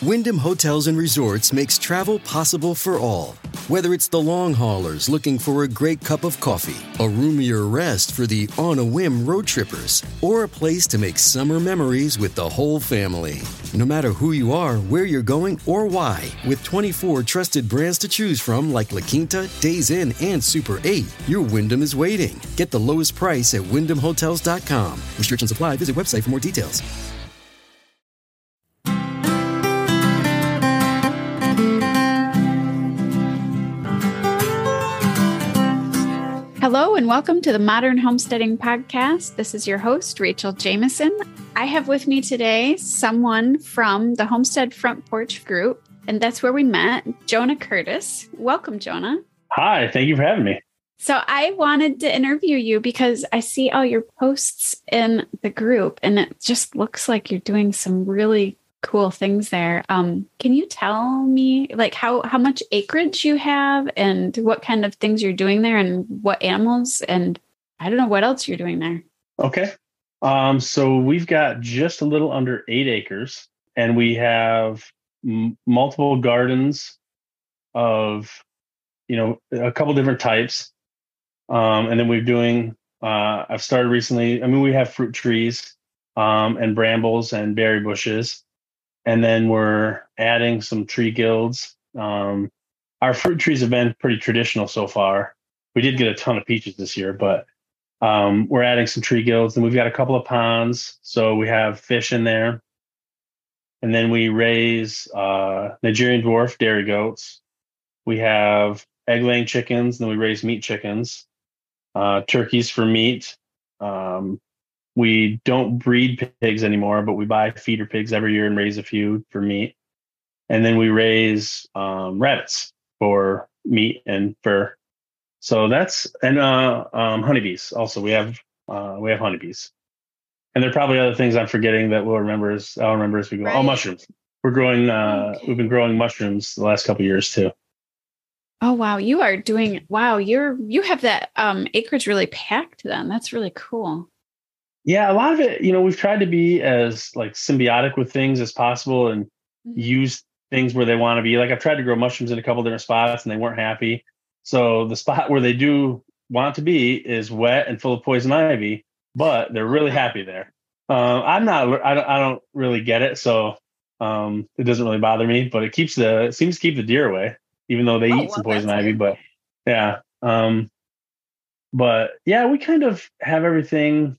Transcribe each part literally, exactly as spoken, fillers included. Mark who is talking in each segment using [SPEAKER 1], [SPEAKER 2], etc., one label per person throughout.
[SPEAKER 1] Wyndham Hotels and Resorts makes travel possible for all. Whether it's the long haulers looking for a great cup of coffee, a roomier rest for the on-a-whim road trippers, or a place to make summer memories with the whole family. No matter who you are, where you're going, or why, with twenty-four trusted brands to choose from like La Quinta, Days Inn, and Super eight, your Wyndham is waiting. Get the lowest price at wyndham hotels dot com. Restrictions apply. Visit website for more details.
[SPEAKER 2] Hello and welcome to the Modern Homesteading Podcast. This is your host, Rachel Jameson. I have with me today someone from the Homestead Front Porch Group, and that's where we met, Jonah Curtis. Welcome, Jonah.
[SPEAKER 3] Hi, thank you for having me.
[SPEAKER 2] So I wanted to interview you because I see all your posts in the group, and it just looks like you're doing some really cool things there. Um, can you tell me like how, how much acreage you have and what kind of things you're doing there and what animals and I don't know what else you're doing there?
[SPEAKER 3] Okay. Um, so we've got just a little under eight acres and we have m- multiple gardens of, you know, a couple different types. Um, and then we're doing, uh, I've started recently, I mean, we have fruit trees um, and brambles and berry bushes. And then we're adding some tree guilds. Um, our fruit trees have been pretty traditional so far. We did get a ton of peaches this year, but um, we're adding some tree guilds. And we've got a couple of ponds. So we have fish in there. And then we raise uh, Nigerian dwarf dairy goats. We have egg-laying chickens. And then we raise meat chickens, uh, turkeys for meat. Um, We don't breed pigs anymore, but we buy feeder pigs every year and raise a few for meat. And then we raise um, rabbits for meat and fur. So that's, and uh, um, honeybees. Also, we have uh, we have honeybees. And there are probably other things I'm forgetting that we'll remember as I'll remember as we go. Right. Oh, mushrooms. We're growing. Uh, okay. We've been growing mushrooms the last couple of years too.
[SPEAKER 2] Oh wow, you are doing. Wow, you're you have that um, acreage really packed. Then that's really cool.
[SPEAKER 3] Yeah, a lot of it, you know, we've tried to be as like symbiotic with things as possible and mm-hmm. use things where they want to be. Like I've tried to grow mushrooms in a couple different spots and they weren't happy. So the spot where they do want to be is wet and full of poison ivy, but they're really happy there. Um, I'm not, I don't, I don't really get it. So um, it doesn't really bother me, but it keeps the, it seems to keep the deer away, even though they oh, eat well, some poison ivy. Good. But yeah. Um, but yeah, we kind of have everything.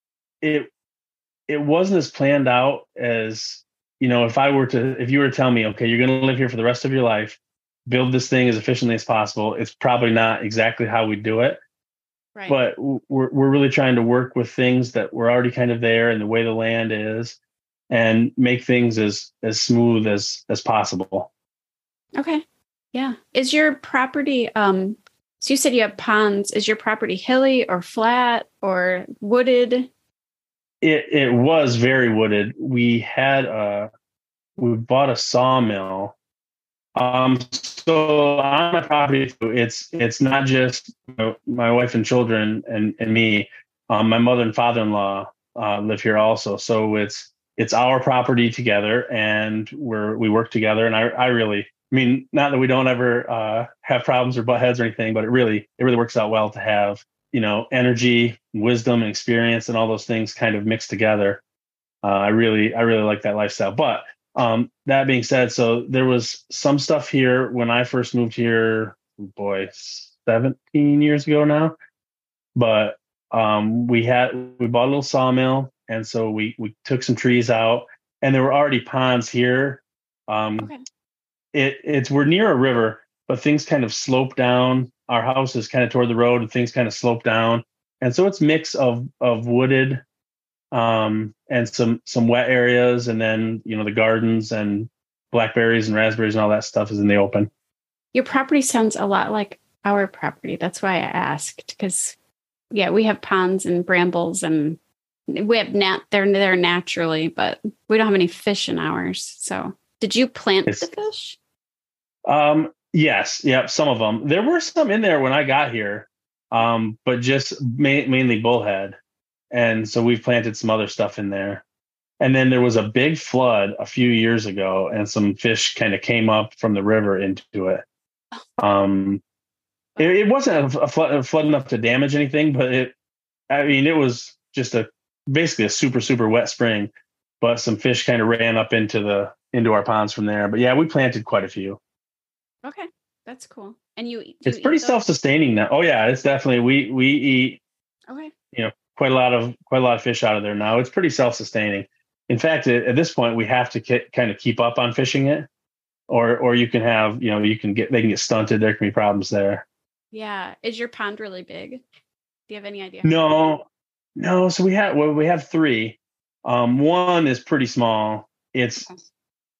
[SPEAKER 3] It it wasn't as planned out as, you know, if I were to, if you were to tell me, okay, you're going to live here for the rest of your life, build this thing as efficiently as possible. It's probably not exactly how we do it. Right. But we're we're really trying to work with things that were already kind of there and the way the land is and make things as, as smooth as, as possible.
[SPEAKER 2] Okay. Yeah. Is your property, um, so you said you have ponds, is your property hilly or flat or wooded?
[SPEAKER 3] It it was very wooded. We had a we bought a sawmill. Um, so on my property, it's it's not just, you know, my wife and children and and me. Um, my mother and father-in-law uh, live here also. So it's it's our property together, and we're we work together. And I I really, I mean, not that we don't ever uh, have problems or butt heads or anything, but it really it really works out well to have, you know, energy, wisdom, and experience, and all those things kind of mixed together. Uh, I really, I really like that lifestyle. But um, that being said, so there was some stuff here when I first moved here, boy, seventeen years ago now. But um, we had, we bought a little sawmill. And so we, we took some trees out and there were already ponds here. Um, okay. it, it's, we're near a river, but things kind of slope down. Our house is kind of toward the road and things kind of slope down. And so it's a mix of, of wooded um, and some, some wet areas. And then, you know, the gardens and blackberries and raspberries and all that stuff is in the open.
[SPEAKER 2] Your property sounds a lot like our property. That's why I asked, because yeah, we have ponds and brambles and we have nat they're there naturally, but we don't have any fish in ours. So did you plant it's, the fish?
[SPEAKER 3] Um, Yes. Yep. Some of them. There were some in there when I got here, um, but just ma- mainly bullhead. And so we've planted some other stuff in there. And then there was a big flood a few years ago, and some fish kind of came up from the river into it. Um, it, it wasn't a, a, flood, a flood enough to damage anything, but it, I mean, it was just a basically a super super wet spring. But some fish kind of ran up into the into our ponds from there. But yeah, we planted quite a few.
[SPEAKER 2] Okay, that's cool. And you,
[SPEAKER 3] it's pretty self-sustaining now. Oh yeah, it's definitely we we eat.
[SPEAKER 2] Okay.
[SPEAKER 3] You know, quite a lot of quite a lot of fish out of there now. It's pretty self-sustaining. In fact, at, at this point, we have to ke- kind of keep up on fishing it, or or you can have you know you can get they can get stunted. There can be problems there.
[SPEAKER 2] Yeah. Is your pond really big? Do you have any idea?
[SPEAKER 3] No, no. So we have well, we have three. Um, one is pretty small. It's
[SPEAKER 2] Okay.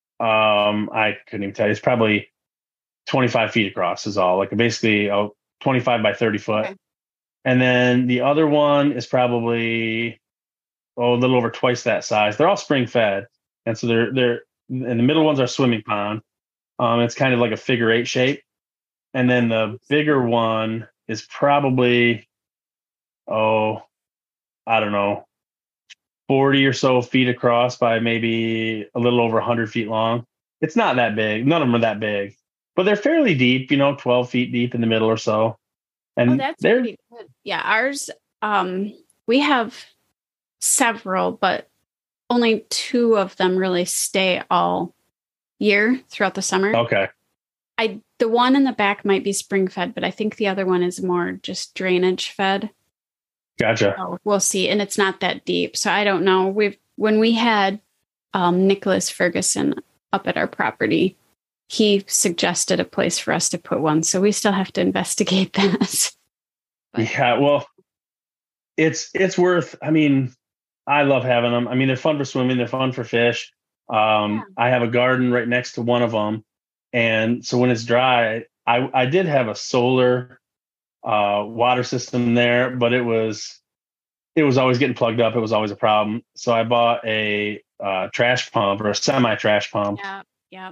[SPEAKER 3] um, I couldn't even tell you. It's probably twenty-five feet across. Is all like basically a twenty-five by thirty foot.
[SPEAKER 2] Okay.
[SPEAKER 3] And then the other one is probably oh, a little over twice that size. They're all spring fed, and so they're they're and the middle ones are swimming pond. Um, it's kind of like a figure eight shape, and then the bigger one is probably oh, I don't know, forty or so feet across by maybe a little over one hundred feet long. It's not that big. None of them are that big, but they're fairly deep. You know, twelve feet deep in the middle or so. And
[SPEAKER 2] oh, that's
[SPEAKER 3] they're
[SPEAKER 2] pretty good. Yeah, ours. Um, we have several, but only two of them really stay all year throughout the summer.
[SPEAKER 3] okay.
[SPEAKER 2] I the one in the back might be spring fed, but I think the other one is more just drainage fed.
[SPEAKER 3] Gotcha.
[SPEAKER 2] So we'll see, and it's not that deep, so I don't know. We've when we had um, Nicholas Ferguson up at our property, he suggested a place for us to put one, so we still have to investigate that. But,
[SPEAKER 3] Yeah, well, it's it's worth. I mean, I love having them. I mean, they're fun for swimming. They're fun for fish. Um,
[SPEAKER 2] Yeah.
[SPEAKER 3] I have a garden right next to one of them, and so when it's dry, I I did have a solar uh, water system there, but it was it was always getting plugged up. It was always a problem. So I bought a uh, trash pump or a semi trash pump,
[SPEAKER 2] yeah, yeah.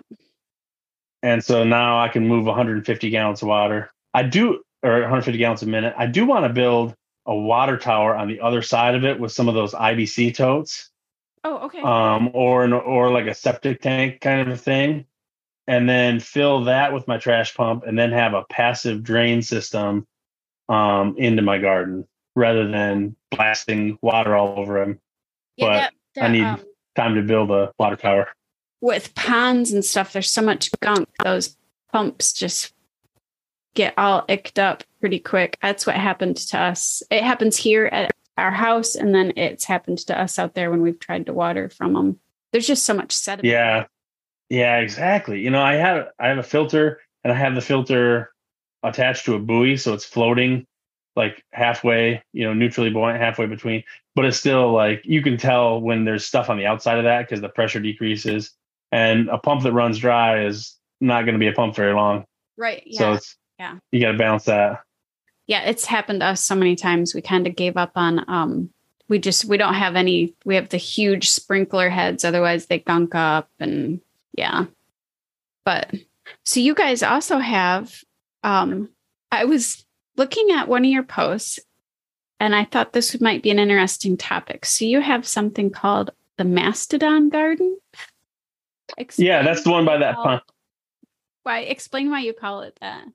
[SPEAKER 3] and so now I can move one hundred fifty gallons of water. I do, or one hundred fifty gallons a minute. I do want to build a water tower on the other side of it with some of those I B C totes,
[SPEAKER 2] Oh, okay.
[SPEAKER 3] um, or an, or like a septic tank kind of a thing, and then fill that with my trash pump, and then have a passive drain system um, into my garden rather than blasting water all over them.
[SPEAKER 2] yeah,
[SPEAKER 3] but
[SPEAKER 2] that, that,
[SPEAKER 3] I need
[SPEAKER 2] um,
[SPEAKER 3] time to build a water tower.
[SPEAKER 2] with ponds and stuff, there's so much gunk. Those pumps just get all icked up pretty quick. That's what happened to us. It happens here at our house, and then it's happened to us out there when we've tried to water from them. There's just so much sediment.
[SPEAKER 3] Yeah, yeah, exactly. You know, I have I have a filter, and I have the filter attached to a buoy, so it's floating like halfway, you know, neutrally buoyant, halfway between. But it's still like you can tell when there's stuff on the outside of that because the pressure decreases. And a pump that runs dry is not going to be a pump very long.
[SPEAKER 2] Right. Yeah.
[SPEAKER 3] So it's
[SPEAKER 2] yeah.
[SPEAKER 3] you got to balance that.
[SPEAKER 2] Yeah, it's happened to us so many times. We kind of gave up on. Um, we just we don't have any. We have the huge sprinkler heads. Otherwise, they gunk up, and yeah. But so you guys also have. Um, I was looking at one of your posts, and I thought this might be an interesting topic. So you have something called the Mastodon Garden. Explain
[SPEAKER 3] Yeah, that's the one by that
[SPEAKER 2] how-
[SPEAKER 3] pond.
[SPEAKER 2] Why? Explain why you call it that.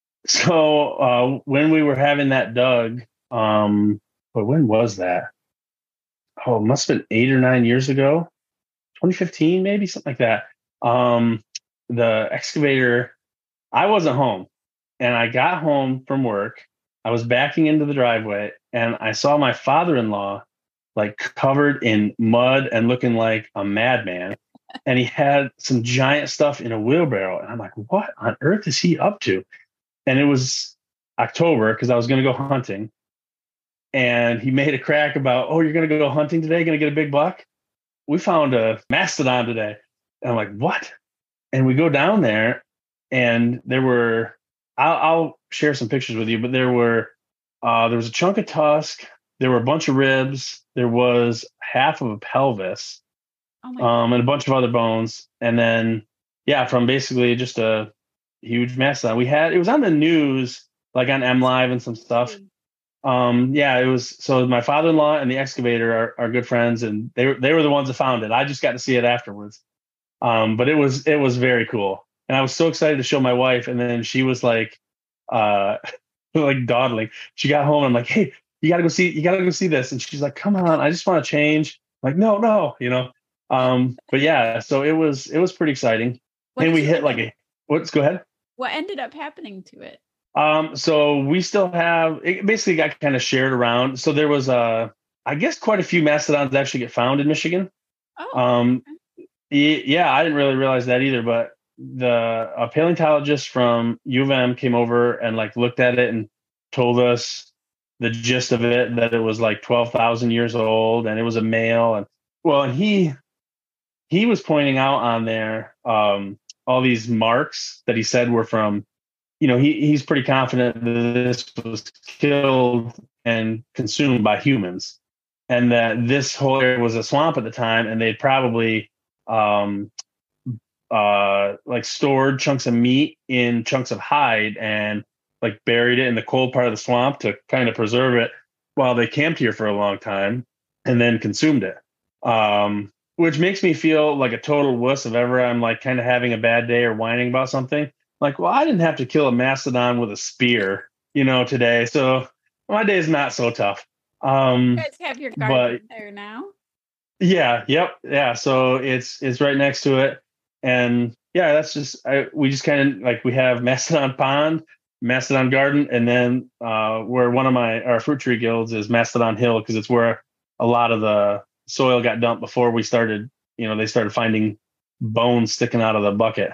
[SPEAKER 3] So uh, when we were having that dug, um, but when was that? Oh, it must have been eight or nine years ago, twenty fifteen, maybe something like that. Um, the excavator, I wasn't home, and I got home from work. I was backing into the driveway, and I saw my father-in-law like covered in mud and looking like a madman. And he had some giant stuff in a wheelbarrow. And I'm like, what on earth is he up to? And it was October because I was going to go hunting. And he made a crack about, oh, you're going to go hunting today? Going to get a big buck? We found a mastodon today. And I'm like, what? And we go down there, and there were, I'll, I'll share some pictures with you, but there were, uh, there was a chunk of tusk. There were a bunch of ribs. There was half of a pelvis,
[SPEAKER 2] Oh my
[SPEAKER 3] um, and a bunch of other bones. And then, yeah, from basically just a huge mastodon. We had, it was on the news, like on M Live and some stuff. Um, yeah, it was, so my father-in-law and the excavator are, are good friends, and they were, they were the ones that found it. I just got to see it afterwards. Um, but it was, it was very cool. And I was so excited to show my wife. And then she was like, uh, like dawdling. She got home. And I'm like, hey, you gotta go see, you gotta go see this. And she's like, come on, I just want to change. I'm like, no, no, you know? Um, but yeah, so it was, it was pretty exciting.
[SPEAKER 2] What
[SPEAKER 3] And we
[SPEAKER 2] did you
[SPEAKER 3] hit
[SPEAKER 2] end
[SPEAKER 3] like
[SPEAKER 2] up-
[SPEAKER 3] a, what's, go ahead.
[SPEAKER 2] What ended up happening to it?
[SPEAKER 3] Um, so we still have, it basically got kind of shared around. So there was, uh, I guess quite a few mastodons actually get found in Michigan.
[SPEAKER 2] Oh,
[SPEAKER 3] Um, y- yeah, I didn't really realize that either, but the a paleontologist from U of M came over and like looked at it and told us the gist of it, that it was like twelve thousand years old and it was a male. And well, and he, he was pointing out on there, um, all these marks that he said were from, you know, he, he's pretty confident that this was killed and consumed by humans, and that this whole area was a swamp at the time, and they'd probably um, uh, like stored chunks of meat in chunks of hide and like buried it in the cold part of the swamp to kind of preserve it while they camped here for a long time and then consumed it. Um, which makes me feel like a total wuss if ever I'm like kind of having a bad day or whining about something. Like, well, I didn't have to kill a mastodon with a spear, you know, today. So my day is not so tough. Um,
[SPEAKER 2] you guys have your garden there now?
[SPEAKER 3] Yeah. Yep. Yeah. So it's, it's right next to it. And yeah, that's just, I, we just kind of like, we have Mastodon Pond, Mastodon Garden, and then uh, where one of my, our fruit tree guilds is Mastodon Hill, because it's where a lot of the soil got dumped before we started, you know, they started finding bones sticking out of the bucket.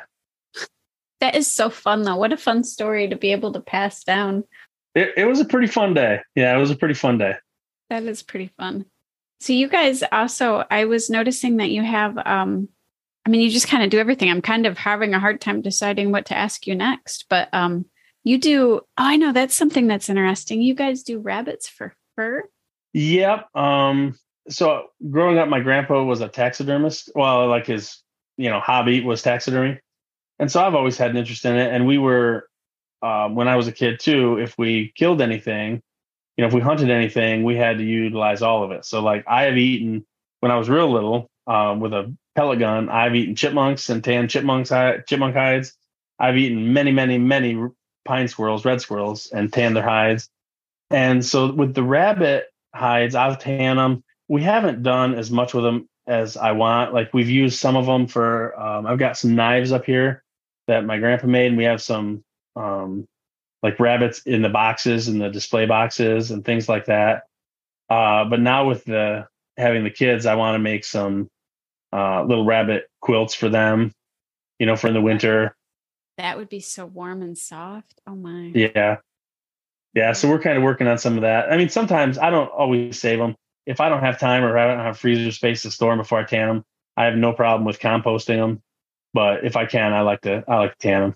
[SPEAKER 2] That is so fun, though. What a fun story to be able to pass down.
[SPEAKER 3] It, it was a pretty fun day. Yeah, it was a pretty fun day.
[SPEAKER 2] That is pretty fun. So you guys also, I was noticing that you have, um, I mean, you just kind of do everything. I'm kind of having a hard time deciding what to ask you next, but um, you do, oh, I know that's something that's interesting. You guys do rabbits for fur?
[SPEAKER 3] Yep. Um, so growing up, my grandpa was a taxidermist. Well, like his, you know, hobby was taxidermy. And so I've always had an interest in it. And we were, um, when I was a kid too, if we killed anything, you know, if we hunted anything, we had to utilize all of it. So like I have eaten, when I was real little, um, with a pellet gun, I've eaten chipmunks and tanned chipmunks, chipmunk hides. I've eaten many, many, many pine squirrels, red squirrels, and tanned their hides. And so with the rabbit hides, I've tanned them. We haven't done as much with them as I want. Like we've used some of them for, um, I've got some knives up here that my grandpa made, and we have some um, like rabbits in the boxes and the display boxes and things like that. Uh, but now with the having the kids, I want to make some uh, little rabbit quilts for them, you know, for in the winter.
[SPEAKER 2] That would be so warm and soft. Oh my.
[SPEAKER 3] Yeah. Yeah. So we're kind of working on some of that. I mean, sometimes I don't always save them. If I don't have time or I don't have freezer space to store them before I tan them, I have no problem with composting them. But if I can, I like to, I like to tan them.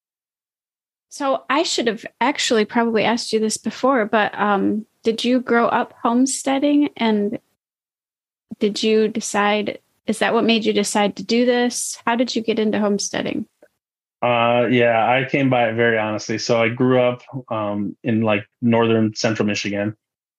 [SPEAKER 2] So I should have actually probably asked you this before, but um, did you grow up homesteading, and did you decide, is that what made you decide to do this? How did you get into homesteading?
[SPEAKER 3] Uh, yeah, I came by it very honestly. So I grew up um, in like northern central Michigan,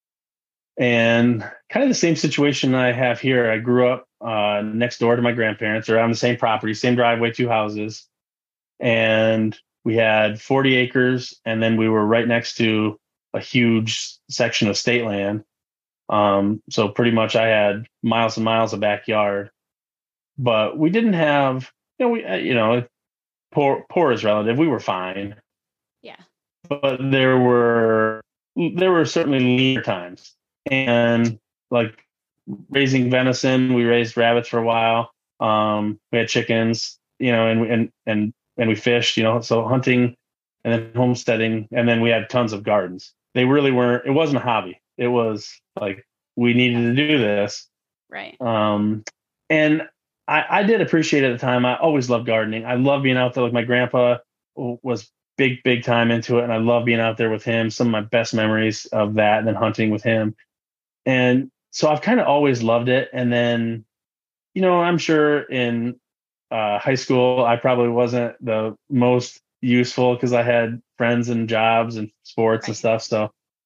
[SPEAKER 3] and kind of the same situation I have here. I grew up uh, next door to my grandparents, or on the same property, same driveway, two houses. And we had forty acres, and then we were right next to a huge section of state land. Um, so pretty much I had miles and miles of backyard, but we didn't have, you know, we, uh, you know, poor, poor is relative. We were fine.
[SPEAKER 2] Yeah.
[SPEAKER 3] But there were, there were certainly leaner times, and like raising venison, we raised rabbits for a while. Um, we had chickens, you know, and, and, and, and we fished, you know, so hunting and then homesteading. And then we had tons of gardens. They really weren't, it wasn't a hobby. It was like, we needed to do this.
[SPEAKER 2] Right.
[SPEAKER 3] Um, and I, I did appreciate it at the time. I always loved gardening. I love being out there. Like my grandpa was big, big time into it. And I love being out there with him. Some of my best memories of that, and then hunting with him. And so I've kind of always loved it. And then, you know, I'm sure in uh, high school, I probably wasn't the most useful because I had friends and jobs and sports
[SPEAKER 2] Right.
[SPEAKER 3] and stuff. So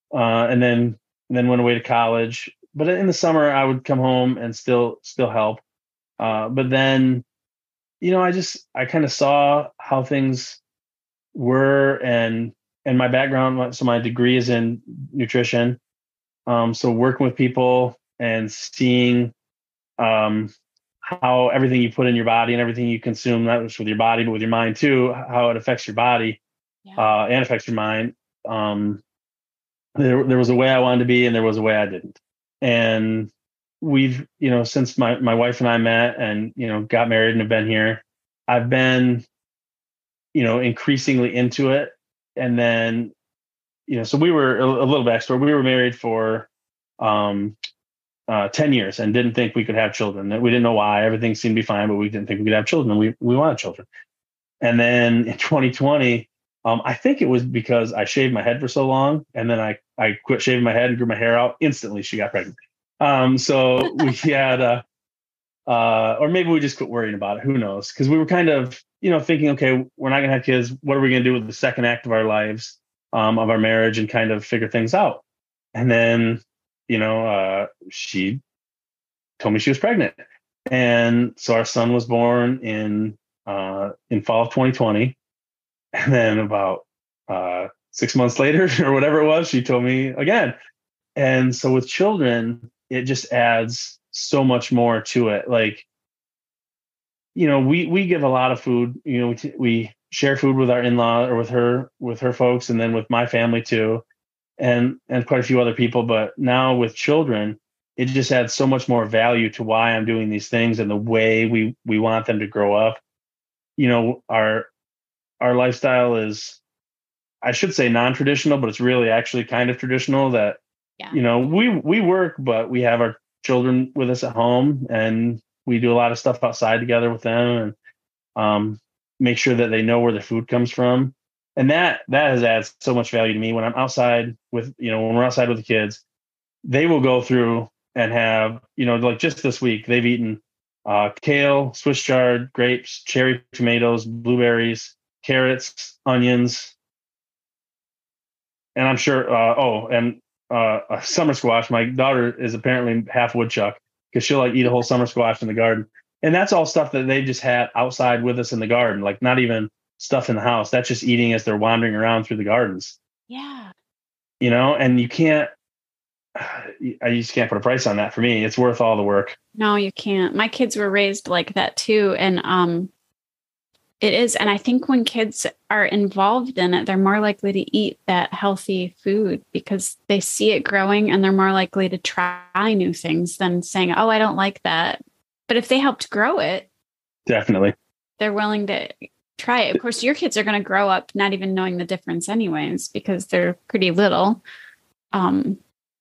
[SPEAKER 3] uh, and then and then went away to college. But in the summer, I would come home and still still help. Uh, but then, you know, I just I kind of saw how things were, and and my background. So my degree is in nutrition. Um, so working with people and seeing um, how everything you put in your body and everything you consume, not just with your body, but with your mind too, how it affects your body
[SPEAKER 2] Yeah.
[SPEAKER 3] uh, and affects your mind. Um, there, there was a way I wanted to be, and there was a way I didn't. And we've, you know, since my, my wife and I met and, you know, got married and have been here, I've been, you know, increasingly into it. And then, you know, so we were a, a little backstory. We were married for um, uh, ten years and didn't think we could have children. We didn't know why. Everything seemed to be fine, but we didn't think we could have children. We we wanted children. And then in twenty twenty, um, I think it was because I shaved my head for so long, and then I I quit shaving my head and grew my hair out. Instantly, she got pregnant. Um, so we had, uh, uh, or maybe we just quit worrying about it. Who knows? Because we were kind of, you know, thinking, okay, we're not going to have kids. What are we going to do with the second act of our lives, um, of our marriage, and kind of figure things out? And then, you know, uh, she told me she was pregnant, and so our son was born in uh, in fall of twenty twenty. And then about uh, six months later, or whatever it was, she told me again. And so with children, it just adds so much more to it. Like, you know, we we give a lot of food. You know, we, t- we share food with our in-law or with her with her folks, and then with my family too, and and quite a few other people. But now with children, it just adds so much more value to why I'm doing these things and the way we we want them to grow up. You know, our our lifestyle is, I should say, non-traditional, but it's really actually kind of traditional. That
[SPEAKER 2] Yeah.
[SPEAKER 3] you know, we we work, but we have our children with us at home, and we do a lot of stuff outside together with them, and um, make sure that they know where the food comes from. And that that has added so much value to me when I'm outside with, you know, when we're outside with the kids. They will go through and have, you know, like just this week, they've eaten uh, kale, Swiss chard, grapes, cherry tomatoes, blueberries, carrots, onions, and I'm sure, uh, oh, and uh, a summer squash. My daughter is apparently half woodchuck because she'll like eat a whole summer squash in the garden. And that's all stuff that they just had outside with us in the garden, like not even stuff in the house. That's just eating as they're wandering around through the gardens.
[SPEAKER 2] Yeah.
[SPEAKER 3] You know, and you can't, I just can't put a price on that. For me, it's worth all the work.
[SPEAKER 2] No, you can't. My kids were raised like that too. And um, it is. And I think when kids are involved in it, they're more likely to eat that healthy food because they see it growing, and they're more likely to try new things than saying, oh, I don't like that. But if they helped grow it,
[SPEAKER 3] definitely,
[SPEAKER 2] they're willing to try it. Of course, your kids are going to grow up not even knowing the difference anyways, because they're pretty little. Um,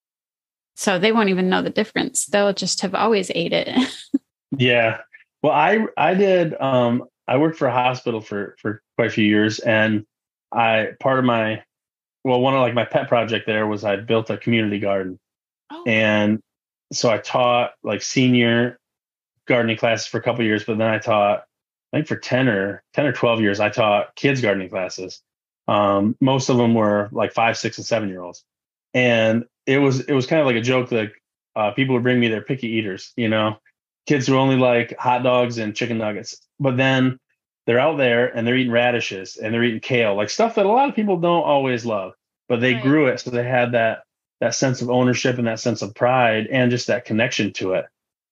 [SPEAKER 2] so they won't even know the difference. They'll just have always ate it.
[SPEAKER 3] Yeah. Well, I, I did, um, I worked for a hospital for, for quite a few years, and I, part of my, well, one of like my pet project there was I built a community garden. Oh. And so I taught like senior gardening classes for a couple of years, but then I taught, I think for ten or twelve years, I taught kids gardening classes. Um, most of them were like five, six, and seven year olds. And it was, it was kind of like a joke that uh, people would bring me their picky eaters, you know, kids who only like hot dogs and chicken nuggets, but then they're out there and they're eating radishes and they're eating kale, like stuff that a lot of people don't always love, but they right. grew it. So they had that, that sense of ownership and that sense of pride and just that connection to it.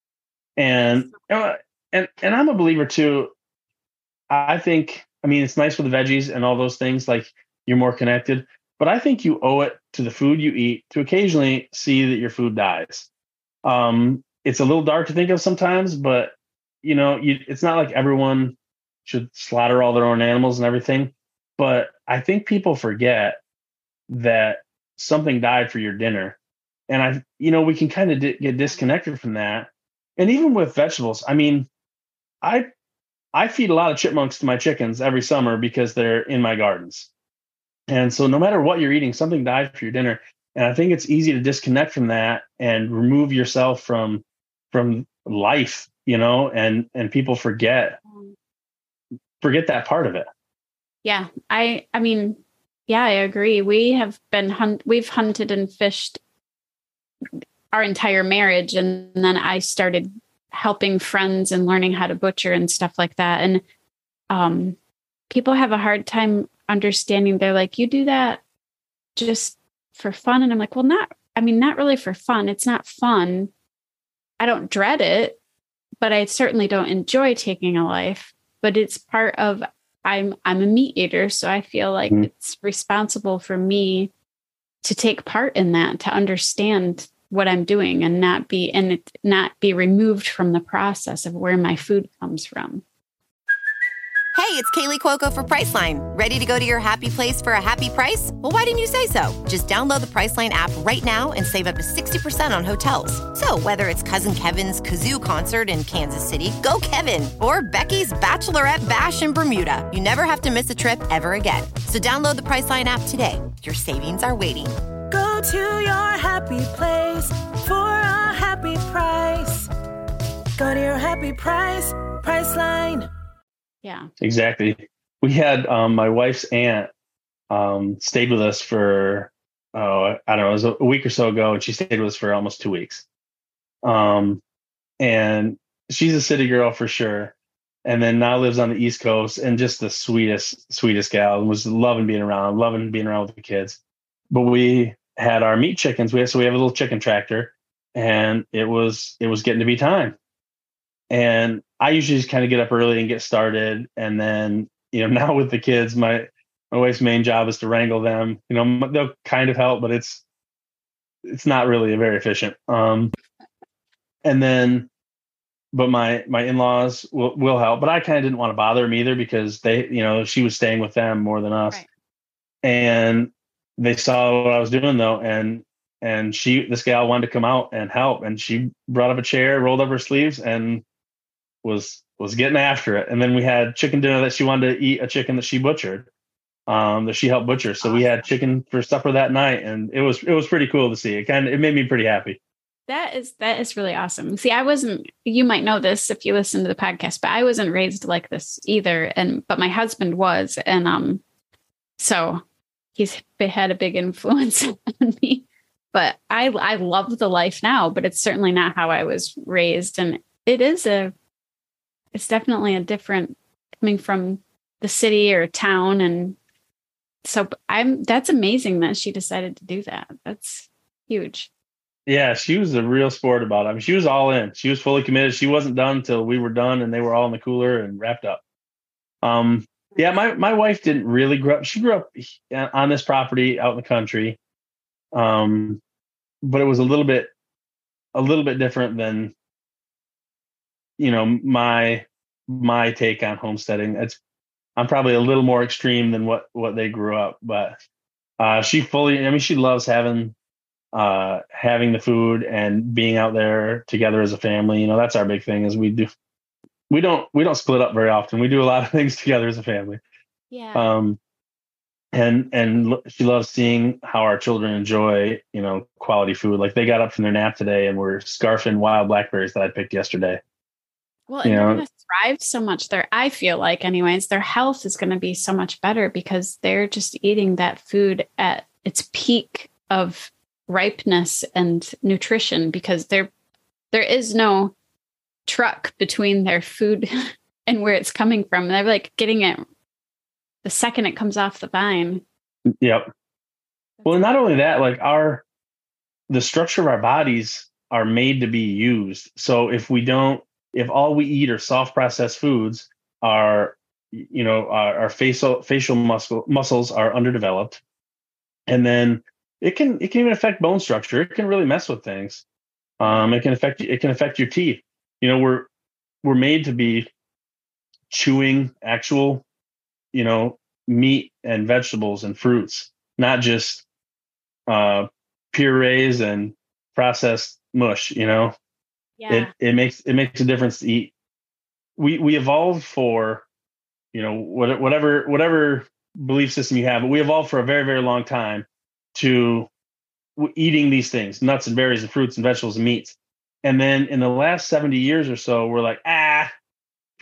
[SPEAKER 3] And, uh, and, and I'm a believer too. I think, I mean, it's nice with the veggies and all those things, like you're more connected, but I think you owe it to the food you eat to occasionally see that your food dies. Um, it's a little dark to think of sometimes, but you know, you, it's not like everyone should slaughter all their own animals and everything. But I think people forget that something died for your dinner. And I, you know, we can kind of di- get disconnected from that. And even with vegetables, I mean, I, I feed a lot of chipmunks to my chickens every summer because they're in my gardens. And so no matter what you're eating, something died for your dinner. And I think it's easy to disconnect from that and remove yourself from, from life, you know, and, and people forget, forget that part of it.
[SPEAKER 2] Yeah. I, I mean, Yeah, I agree. We have been hunt we've hunted and fished our entire marriage, and then I started helping friends and learning how to butcher and stuff like that. And um people have a hard time understanding. They're like, you do that just for fun? And I'm like, well, not I mean, not really for fun. It's not fun. I don't dread it, but I certainly don't enjoy taking a life. But it's part of I'm I'm a meat eater, so I feel like mm-hmm. it's responsible for me to take part in that, to understand what I'm doing and not be and it not be removed from the process of where my food comes from.
[SPEAKER 4] Hey, it's Kaylee Cuoco for Priceline. Ready to go to your happy place for a happy price? Well, why didn't you say so? Just download the Priceline app right now and save up to sixty percent on hotels. So whether it's Cousin Kevin's Kazoo Concert in Kansas City, go Kevin, or Becky's Bachelorette Bash in Bermuda, you never have to miss a trip ever again. So download the Priceline app today. Your savings are waiting.
[SPEAKER 5] Go to your happy place for a happy price. Go to your happy price, Priceline.
[SPEAKER 2] Yeah,
[SPEAKER 3] exactly. We had um, my wife's aunt um, stayed with us for, oh, I don't know, it was a week or so ago, and she stayed with us for almost two weeks. Um, and she's a city girl for sure. And then now lives on the East Coast, and just the sweetest, sweetest gal, and was loving being around, loving being around with the kids. But we had our meat chickens. We have, so we have a little chicken tractor, and it was it was getting to be time. And I usually just kind of get up early and get started. And then, you know, now with the kids, my, my wife's main job is to wrangle them. You know, they'll kind of help, but it's, it's not really very efficient. Um, and then, but my, my in-laws will, will help, but I kind of didn't want to bother them either because they, you know, she was staying with them more than us. Right. And they saw what I was doing though. And, and she, this gal wanted to come out and help. And she brought up a chair, rolled up her sleeves, and was was getting after it. And then we had chicken dinner that she wanted to eat, a chicken that she butchered, um, that she helped butcher. So awesome. We had chicken for supper that night, and it was it was pretty cool to see. It kind of it made me pretty happy.
[SPEAKER 2] That is that is really awesome. See, I wasn't. You might know this if you listen to the podcast, but I wasn't raised like this either. And but my husband was, and um, so he's had a big influence on me. But I I love the life now, but it's certainly not how I was raised, and it is a. It's definitely a different coming from the city or town. And so I'm, that's amazing that she decided to do that. That's huge.
[SPEAKER 3] Yeah. She was a real sport about it. I mean, she was all in, she was fully committed. She wasn't done until we were done and they were all in the cooler and wrapped up. Um, yeah, my, my wife didn't really grow up. She grew up on this property out in the country. Um, but it was a little bit, a little bit different than, you know, my, my take on homesteading. It's, I'm probably a little more extreme than what, what they grew up, but, uh, she fully, I mean, she loves having, uh, having the food and being out there together as a family. You know, that's our big thing is we do, we don't, we don't split up very often. We do a lot of things together as a family.
[SPEAKER 2] Yeah.
[SPEAKER 3] Um, and, and she loves seeing how our children enjoy, you know, quality food. Like they got up from their nap today and were scarfing wild blackberries that I picked yesterday.
[SPEAKER 2] Well, and they're going to thrive so much there. I feel like anyways, their health is going to be so much better because they're just eating that food at its peak of ripeness and nutrition, because there, there is no truck between their food and where it's coming from. They're like getting it the second it comes off the vine.
[SPEAKER 3] Yep. Well, not only that, like our, the structure of our bodies are made to be used. So if we don't, if all we eat are soft processed foods, our, you know, our, our facial facial muscle muscles are underdeveloped, and then it can it can even affect bone structure. It can really mess with things. Um, it can affect it can affect your teeth. You know, we're we're made to be chewing actual, you know, meat and vegetables and fruits, not just uh, purees and processed mush. You know.
[SPEAKER 2] Yeah.
[SPEAKER 3] It it makes it makes a difference to eat. We we evolved for, you know, whatever whatever belief system you have, but we evolved for a very, very long time to eating these things, nuts and berries and fruits and vegetables and meats. And then in the last seventy years or so, we're like, ah,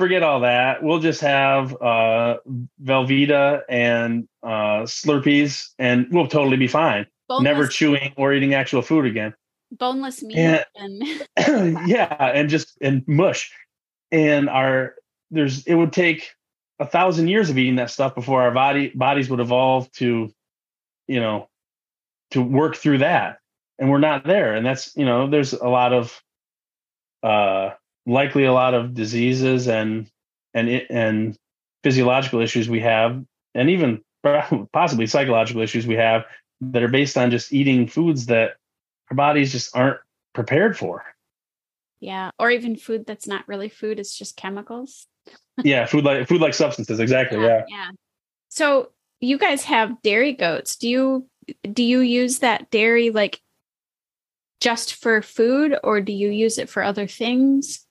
[SPEAKER 3] forget all that. We'll just have uh, Velveeta and uh, Slurpees, and we'll totally be fine. Boneless, never chewing or eating actual food again.
[SPEAKER 2] Boneless meat
[SPEAKER 3] and,
[SPEAKER 2] and
[SPEAKER 3] yeah, and just and mush. And our there's it would take a thousand years of eating that stuff before our body bodies would evolve to, you know, to work through that. And we're not there. And that's, you know, there's a lot of uh, likely a lot of diseases and and and physiological issues we have, and even possibly psychological issues we have that are based on just eating foods that our bodies just aren't prepared for.
[SPEAKER 2] Yeah. Or even food that's not really food. It's just chemicals.
[SPEAKER 3] yeah. Food like food like substances. Exactly.
[SPEAKER 2] Yeah,
[SPEAKER 3] yeah.
[SPEAKER 2] Yeah. So you guys have dairy goats. Do you, do you use that dairy like just for food, or do you use it for other things?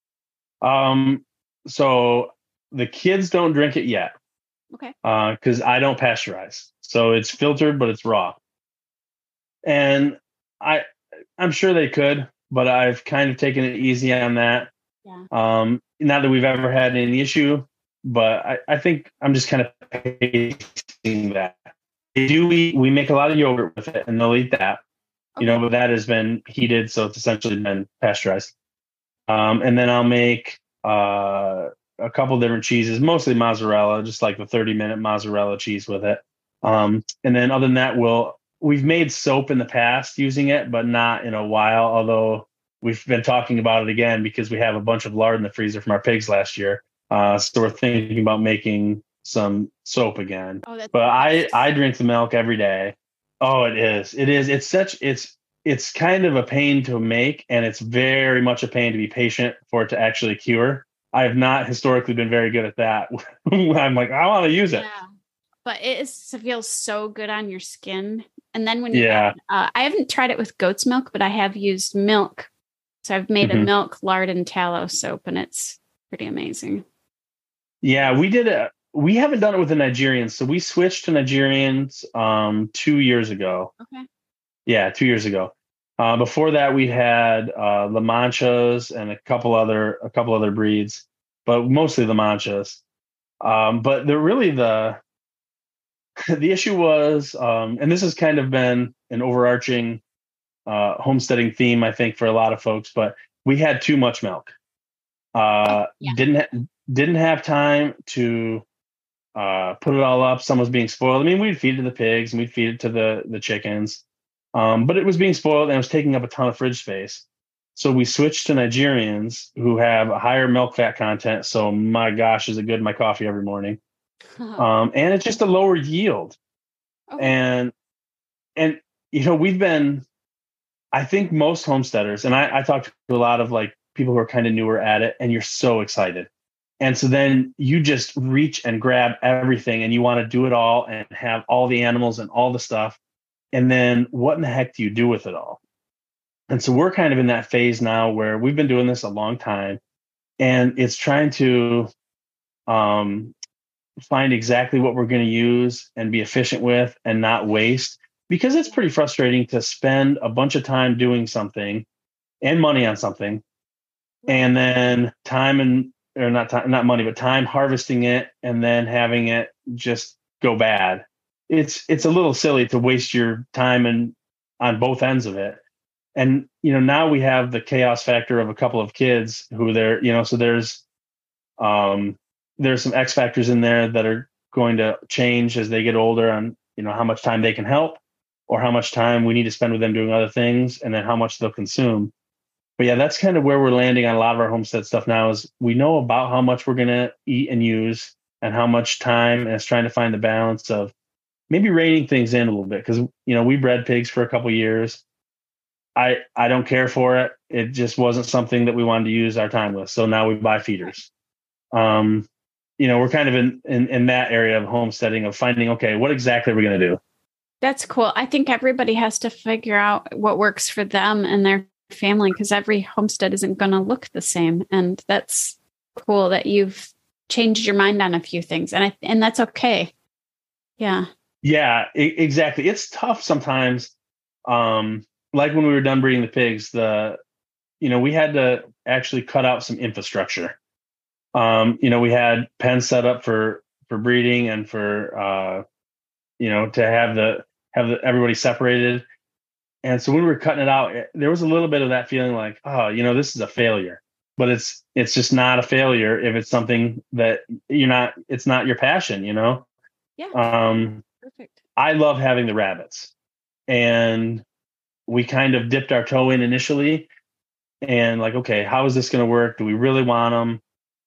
[SPEAKER 3] Um, so the kids don't drink it yet.
[SPEAKER 2] Okay.
[SPEAKER 3] Uh, cause I don't pasteurize. So it's filtered, but it's raw. And I, I'm sure they could, but I've kind of taken it easy on that.
[SPEAKER 2] Yeah.
[SPEAKER 3] Um, not that we've ever had any issue, but I, I think I'm just kind of pacing that. They do eat, we make a lot of yogurt with it, and they'll eat that, okay. You know, but that has been heated. So it's essentially been pasteurized. Um, and then I'll make uh, a couple different cheeses, mostly mozzarella, just like the thirty minute mozzarella cheese with it. Um, and then other than that, we'll, we've made soap in the past using it, but not in a while, although we've been talking about it again because we have a bunch of lard in the freezer from our pigs last year. Uh, so we're thinking about making some soap again. Oh, that's but nice. I, I drink the milk every day. Oh, it is. It is. It's such, it's, it's kind of a pain to make, and it's very much a pain to be patient for it to actually cure. I have not historically been very good at that. I'm like, I want to use it.
[SPEAKER 2] Yeah. But it, is, it feels so good on your skin. And then when you,
[SPEAKER 3] yeah,
[SPEAKER 2] have, uh, I haven't tried it with goat's milk, but I have used milk. So I've made mm-hmm. a milk, lard, and tallow soap, and it's pretty amazing.
[SPEAKER 3] Yeah, we did it. We haven't done it with the Nigerians. So we switched to Nigerians um, two years ago.
[SPEAKER 2] Okay.
[SPEAKER 3] Yeah, two years ago. Uh, before that, we had uh, La Manchas and a couple other a couple other breeds, but mostly La Manchas. Um, but the really the the issue was, um, and this has kind of been an overarching uh, homesteading theme, I think, for a lot of folks. But we had too much milk. Uh, yeah. Didn't ha- didn't have time to uh, put it all up. Some was being spoiled. I mean, we'd feed it to the pigs and we'd feed it to the the chickens. Um, but it was being spoiled and it was taking up a ton of fridge space. So we switched to Nigerians who have a higher milk fat content. So my gosh, is it good in my coffee every morning? Oh. Um, and it's just a lower yield. Okay. And, and, you know, we've been, I think most homesteaders, and I, I talked to a lot of like people who are kind of newer at it, and you're so excited. And so then you just reach and grab everything and you want to do it all and have all the animals and all the stuff. And then what in the heck do you do with it all? And so we're kind of in that phase now where we've been doing this a long time, and it's trying to um, find exactly what we're going to use and be efficient with and not waste, because it's pretty frustrating to spend a bunch of time doing something and money on something, and then time and or not time, not money, but time harvesting it and then having it just go bad. It's it's a little silly to waste your time and on both ends of it. And, you know, now we have the chaos factor of a couple of kids who they're, you know, so there's um, there's some X factors in there that are going to change as they get older on, you know, how much time they can help or how much time we need to spend with them doing other things, and then how much they'll consume. But yeah, that's kind of where we're landing on a lot of our homestead stuff now, is we know about how much we're going to eat and use and how much time, and it's trying to find the balance of maybe reining things in a little bit. Cause, you know, we bred pigs for a couple of years. I, I don't care for it. It just wasn't something that we wanted to use our time with. So now we buy feeders. Um, you know, we're kind of in, in, in that area of homesteading, of finding, okay, what exactly are we going to do?
[SPEAKER 2] That's cool. I think everybody has to figure out what works for them and their family, because every homestead isn't going to look the same. And that's cool that you've changed your mind on a few things. And I, and that's okay. Yeah.
[SPEAKER 3] Yeah, I- exactly. It's tough sometimes. Um, like when we were done breeding the pigs, the, you know, we had to actually cut out some infrastructure. Um, you know, we had pens set up for for breeding and for uh, you know, to have the have the, everybody separated. And so when we were cutting it out, it, there was a little bit of that feeling like, oh, you know, this is a failure. But it's it's just not a failure if it's something that you're not. It's not your passion, you know.
[SPEAKER 2] Yeah.
[SPEAKER 3] Um,
[SPEAKER 2] Perfect.
[SPEAKER 3] I love having the rabbits, and we kind of dipped our toe in initially, and like, okay, how is this going to work? Do we really want them?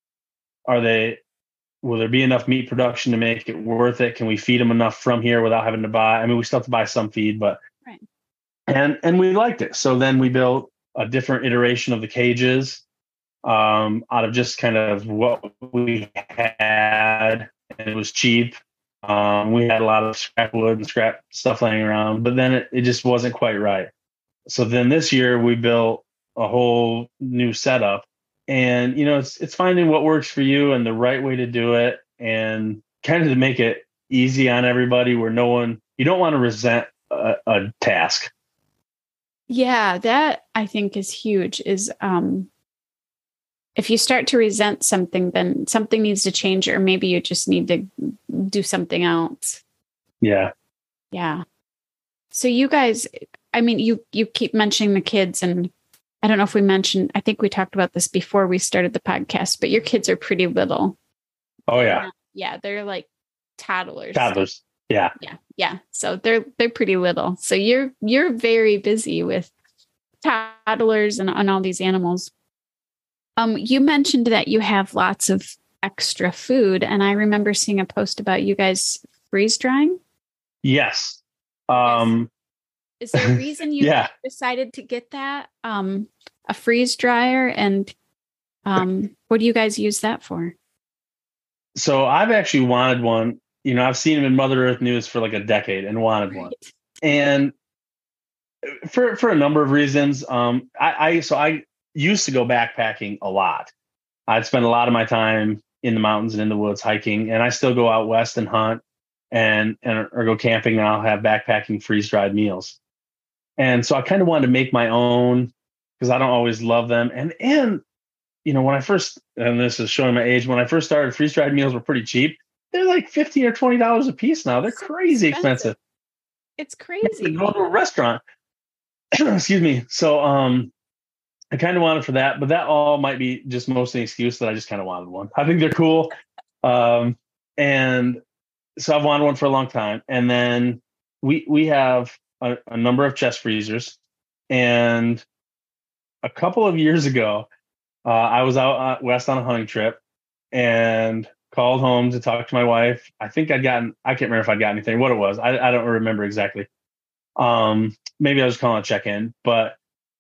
[SPEAKER 3] Are they? Will there be enough meat production to make it worth it? Can we feed them enough from here without having to buy? I mean, we still have to buy some feed, but
[SPEAKER 2] right.
[SPEAKER 3] and and we liked it. So then we built a different iteration of the cages um, out of just kind of what we had, and it was cheap. Um, we had a lot of scrap wood and scrap stuff laying around, but then it, it just wasn't quite right. So then this year we built a whole new setup, and you know, it's it's finding what works for you and the right way to do it, and kind of to make it easy on everybody, where no one you don't want to resent a, a task.
[SPEAKER 2] Yeah, that I think is huge. Is um. If you start to resent something, then something needs to change, or maybe you just need to do something else.
[SPEAKER 3] Yeah.
[SPEAKER 2] Yeah. So you guys, I mean, you, you keep mentioning the kids, and I don't know if we mentioned, I think we talked about this before we started the podcast, but your kids are pretty little.
[SPEAKER 3] Oh yeah.
[SPEAKER 2] Yeah. They're like toddlers.
[SPEAKER 3] Toddlers. Yeah.
[SPEAKER 2] Yeah. Yeah. So they're, they're pretty little. So you're, you're very busy with toddlers and, and all these animals. Um, you mentioned that you have lots of extra food, and I remember seeing a post about you guys freeze drying.
[SPEAKER 3] Yes. Um,
[SPEAKER 2] Is there a reason you
[SPEAKER 3] yeah.
[SPEAKER 2] decided to get that, um, a freeze dryer, and um, what do you guys use that for?
[SPEAKER 3] So I've actually wanted one. You know, I've seen them in Mother Earth News for like a decade and wanted
[SPEAKER 2] Right.
[SPEAKER 3] one, and for for a number of reasons. Um, I, I so I. used to go backpacking a lot. I'd spend a lot of my time in the mountains and in the woods hiking, and I still go out west and hunt and, and or go camping, and I'll have backpacking freeze dried meals. And so I kind of wanted to make my own because I don't always love them. And and you know, when I first, and this is showing my age, when I first started, freeze dried meals were pretty cheap. They're like fifteen or twenty dollars a piece now. They're
[SPEAKER 2] so
[SPEAKER 3] crazy expensive.
[SPEAKER 2] expensive. It's crazy.
[SPEAKER 3] Go to a restaurant. Excuse me. So um I kind of wanted for that, but that all might be just mostly an excuse that I just kind of wanted one. I think they're cool. Um, and so I've wanted one for a long time. And then we we have a, a number of chest freezers. And a couple of years ago, uh, I was out uh, west on a hunting trip and called home to talk to my wife. I think I'd gotten, I can't remember if I'd got anything, what it was. I, I don't remember exactly. Um, maybe I was calling a check-in, but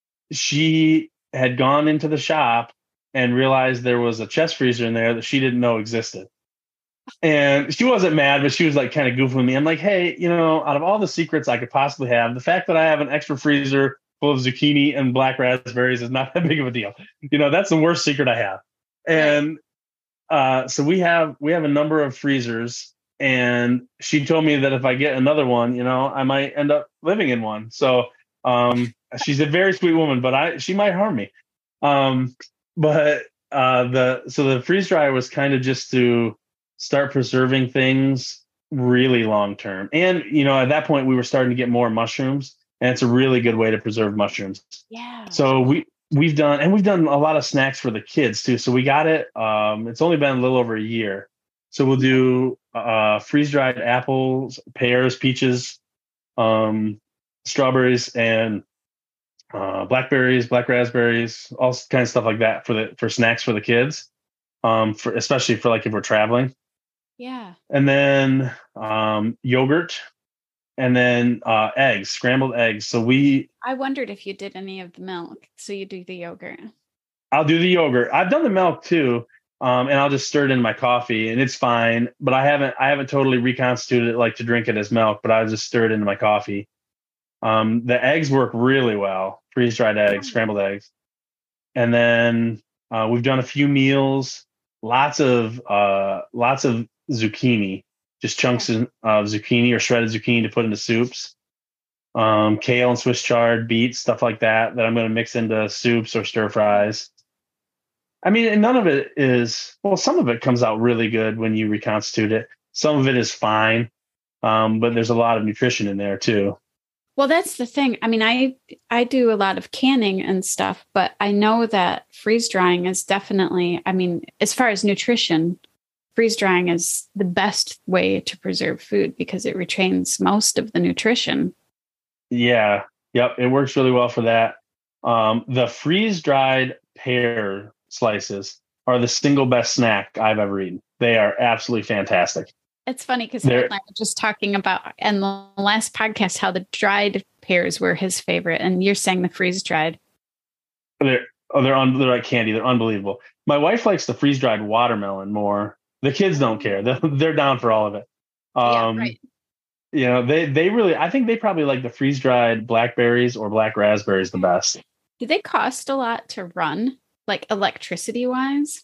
[SPEAKER 3] she had gone into the shop and realized there was a chest freezer in there that she didn't know existed. And she wasn't mad, but she was like kind of goofing with me. I'm like, hey, you know, out of all the secrets I could possibly have, the fact that I have an extra freezer full of zucchini and black raspberries is not that big of a deal. You know, that's the worst secret I have. And uh, so we have we have a number of freezers, and she told me that if I get another one, you know, I might end up living in one. So um she's a very sweet woman, but I she might harm me. Um, but uh, the so the freeze dryer was kind of just to start preserving things really long term. And you know, at that point, we were starting to get more mushrooms, and it's a really good way to preserve mushrooms.
[SPEAKER 2] Yeah.
[SPEAKER 3] So we we've done and we've done a lot of snacks for the kids too. So we got it. Um, it's only been a little over a year. So we'll do uh, freeze dried apples, pears, peaches, um, strawberries, and uh, blackberries, black raspberries, all kinds of stuff like that for the for snacks for the kids, um, for especially for like if we're traveling.
[SPEAKER 2] Yeah.
[SPEAKER 3] And then um, yogurt, and then uh, eggs, scrambled eggs. So we.
[SPEAKER 2] I wondered if you did any of the milk. So you do the yogurt.
[SPEAKER 3] I'll do the yogurt. I've done the milk too, um, and I'll just stir it in my coffee, and it's fine. But I haven't I haven't totally reconstituted it like to drink it as milk. But I just stir it into my coffee. Um, the eggs work really well, freeze-dried eggs, scrambled eggs. And then uh, we've done a few meals, lots of uh, lots of zucchini, just chunks of uh, zucchini or shredded zucchini to put into soups. Um, kale and Swiss chard, beets, stuff like that, that I'm going to mix into soups or stir fries. I mean, and none of it is, well, some of it comes out really good when you reconstitute it. Some of it is fine. Um, but there's a lot of nutrition in there too.
[SPEAKER 2] Well, that's the thing. I mean, I I do a lot of canning and stuff, but I know that freeze drying is definitely, I mean, as far as nutrition, freeze drying is the best way to preserve food because it retains most of the nutrition.
[SPEAKER 3] Yeah. Yep. It works really well for that. Um, the freeze dried pear slices are the single best snack I've ever eaten. They are absolutely fantastic.
[SPEAKER 2] It's funny because I was just talking about in the last podcast how the dried pears were his favorite, and you're saying the freeze dried.
[SPEAKER 3] They're oh, they're un, they're like candy. They're unbelievable. My wife likes the freeze dried watermelon more. The kids don't care. They're, they're down for all of it. Um, yeah, right. You know, they they really. I think they probably like the freeze dried blackberries or black raspberries the best.
[SPEAKER 2] Do they cost a lot to run, like electricity wise?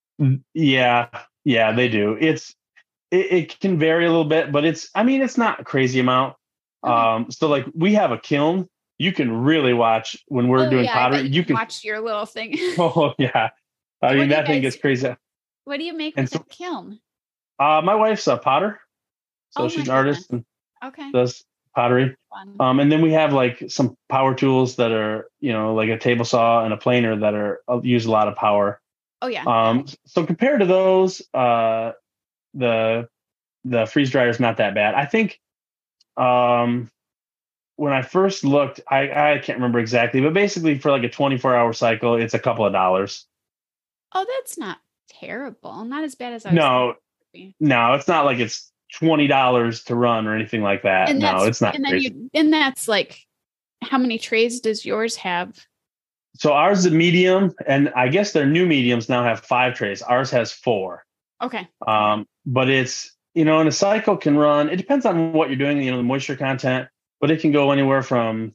[SPEAKER 3] Yeah, yeah, they do. It's. It, it can vary a little bit, but it's, I mean, it's not a crazy amount. Okay. Um, so like we have a kiln, you can really watch when we're oh, doing
[SPEAKER 2] yeah,
[SPEAKER 3] pottery. You,
[SPEAKER 2] you
[SPEAKER 3] can
[SPEAKER 2] watch your little thing.
[SPEAKER 3] Oh yeah. I what mean, that guys, thing is crazy.
[SPEAKER 2] What do you make and with so, a kiln?
[SPEAKER 3] Uh, my wife's a potter. So oh, she's an artist and
[SPEAKER 2] okay.
[SPEAKER 3] does pottery. Fun. Um, and then we have like some power tools that are, you know, like a table saw and a planer that are uh, use a lot of power.
[SPEAKER 2] Oh yeah.
[SPEAKER 3] Um, so compared to those, uh, the the freeze dryer is not that bad. I think um, when I first looked, I, I can't remember exactly, but basically for like a twenty-four hour cycle, it's a couple of dollars.
[SPEAKER 2] Oh, that's not terrible. Not as bad as I was
[SPEAKER 3] no, no, it's not like it's twenty dollars to run or anything like that. And no, it's not.
[SPEAKER 2] And, then
[SPEAKER 3] crazy.
[SPEAKER 2] You, and that's like, how many trays does yours have?
[SPEAKER 3] So ours is a medium, and I guess their new mediums now have five trays. Ours has four.
[SPEAKER 2] Okay.
[SPEAKER 3] Um, but it's, you know, and a cycle can run, it depends on what you're doing, you know, the moisture content, but it can go anywhere from,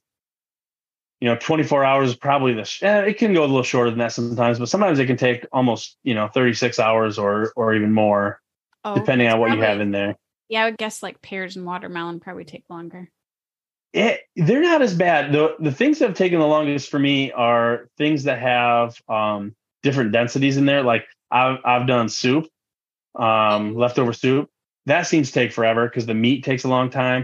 [SPEAKER 3] you know, twenty-four hours, probably the, eh, it can go a little shorter than that sometimes, but sometimes it can take almost, you know, thirty-six hours or, or even more, oh, depending on what probably, you have in there.
[SPEAKER 2] Yeah. I would guess like pears and watermelon probably take longer.
[SPEAKER 3] It, they're not as bad. The, the things that have taken the longest for me are things that have um, different densities in there. Like I've, I've done soup. Um, leftover soup, that seems to take forever because the meat takes a long time.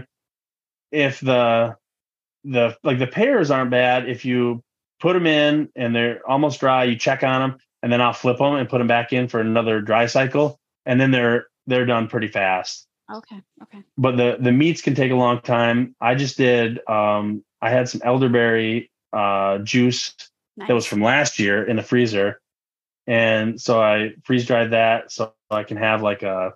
[SPEAKER 3] If the the like the pears aren't bad, if you put them in and they're almost dry, you check on them, and then I'll flip them and put them back in for another dry cycle, and then they're they're done pretty fast.
[SPEAKER 2] Okay, okay.
[SPEAKER 3] But the the meats can take a long time. I just did. Um, I had some elderberry uh, juice nice. That was from last year in the freezer. And so I freeze dried that so I can have like a,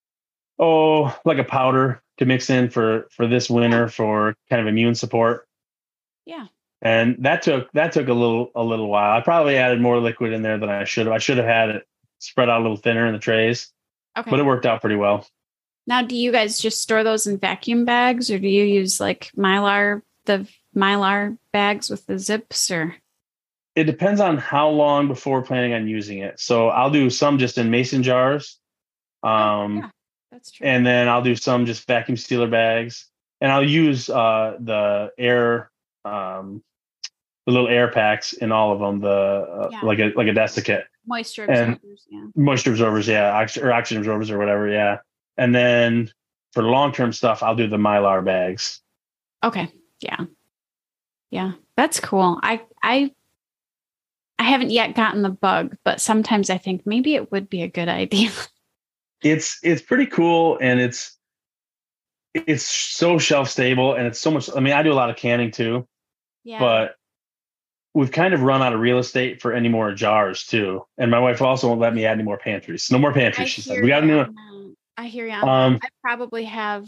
[SPEAKER 3] oh, like a powder to mix in for, for this winter for kind of immune support.
[SPEAKER 2] Yeah.
[SPEAKER 3] And that took, that took a little, a little while. I probably added more liquid in there than I should have. I should have had it spread out a little thinner in the trays, okay. But it worked out pretty well.
[SPEAKER 2] Now, do you guys just store those in vacuum bags or do you use like Mylar, the Mylar bags with the zips or?
[SPEAKER 3] It depends on how long before we're planning on using it. So I'll do some just in mason jars. Um,
[SPEAKER 2] oh, yeah, that's true.
[SPEAKER 3] And then I'll do some just vacuum sealer bags. And I'll use uh, the air, um, the little air packs in all of them, the uh, yeah. like a like a desiccant.
[SPEAKER 2] Moisture absorbers,
[SPEAKER 3] and yeah. Moisture absorbers, yeah. Ox- or oxygen absorbers or whatever, yeah. And then for the long-term stuff, I'll do the Mylar bags.
[SPEAKER 2] Okay, yeah. Yeah, that's cool. I I... I haven't yet gotten the bug, but sometimes I think maybe it would be a good idea.
[SPEAKER 3] It's it's pretty cool, and it's it's so shelf stable, and it's so much. I mean, I do a lot of canning too, yeah. But we've kind of run out of real estate for any more jars too. And my wife also won't let me add any more pantries. No more pantries. She said we got a new one.
[SPEAKER 2] I hear you. Um, I probably have.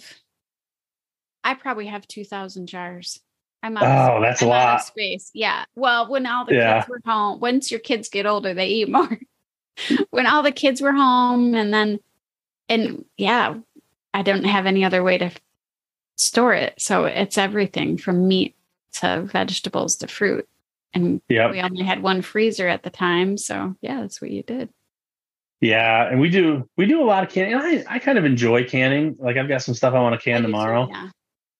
[SPEAKER 2] I probably have two thousand jars. I'm out
[SPEAKER 3] oh,
[SPEAKER 2] of,
[SPEAKER 3] that's
[SPEAKER 2] I'm
[SPEAKER 3] a lot
[SPEAKER 2] of space. Yeah. Well, when all the
[SPEAKER 3] yeah.
[SPEAKER 2] kids were home, once your kids get older, they eat more. When all the kids were home, and then, and yeah, I don't have any other way to store it. So it's everything from meat to vegetables to fruit. And yep. we only had one freezer at the time. So yeah, that's what you did.
[SPEAKER 3] Yeah. And we do, we do a lot of canning. I, I kind of enjoy canning. Like I've got some stuff I want to can tomorrow. Too, yeah.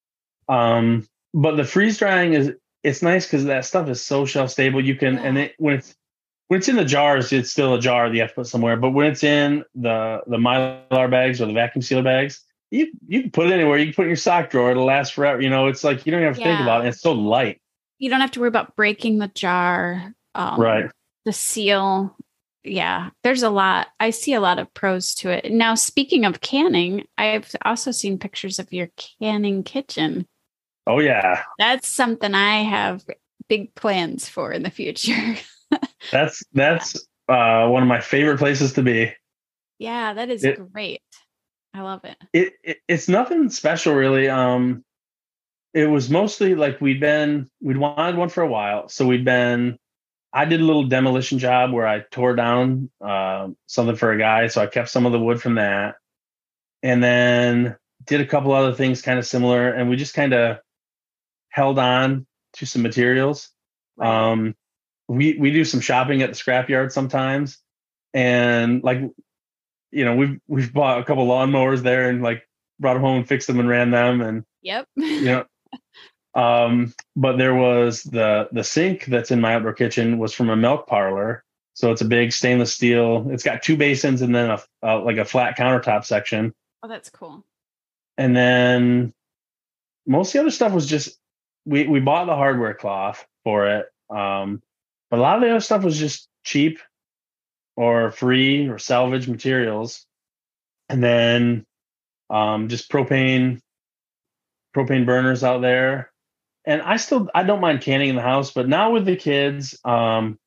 [SPEAKER 3] Um, but the freeze drying is, it's nice because that stuff is so shelf stable. You can, yeah. and it, when it's, when it's in the jars, it's still a jar that you have to put somewhere. But when it's in the the Mylar bags or the vacuum sealer bags, you you can put it anywhere. You can put it in your sock drawer. It'll last forever. You know, it's like you don't even have to
[SPEAKER 2] Yeah.
[SPEAKER 3] think about it. It's so light.
[SPEAKER 2] You don't have to worry about breaking the jar. Um,
[SPEAKER 3] Right.
[SPEAKER 2] The seal. Yeah, there's a lot. I see a lot of pros to it. Now, speaking of canning, I've also seen pictures of your canning kitchen.
[SPEAKER 3] Oh yeah,
[SPEAKER 2] That's something I have big plans for in the future.
[SPEAKER 3] that's that's uh, one of my favorite places to be.
[SPEAKER 2] Yeah, that is
[SPEAKER 3] It-
[SPEAKER 2] great. I love it.
[SPEAKER 3] It, it it's nothing special really. Um, it was mostly like we'd been we'd wanted one for a while, so we'd been. I did a little demolition job where I tore down uh, something for a guy, so I kept some of the wood from that, and then did a couple other things kind of similar, and we just kind of held on to some materials.
[SPEAKER 2] Right.
[SPEAKER 3] Um, we we do some shopping at the scrapyard sometimes, and like you know we've we've bought a couple lawnmowers there and like brought them home and fixed them and ran them, and
[SPEAKER 2] Yep.
[SPEAKER 3] you know. Um, but there was the the sink that's in my outdoor kitchen was from a milk parlor. So it's a big stainless steel. It's got two basins and then a, a like a flat countertop section.
[SPEAKER 2] Oh, that's cool.
[SPEAKER 3] And then most of the other stuff was just we we bought the hardware cloth for it. Um, but a lot of the other stuff was just cheap or free or salvage materials. And then um, just propane propane burners out there. And I still, I don't mind canning in the house, but now with the kids, um,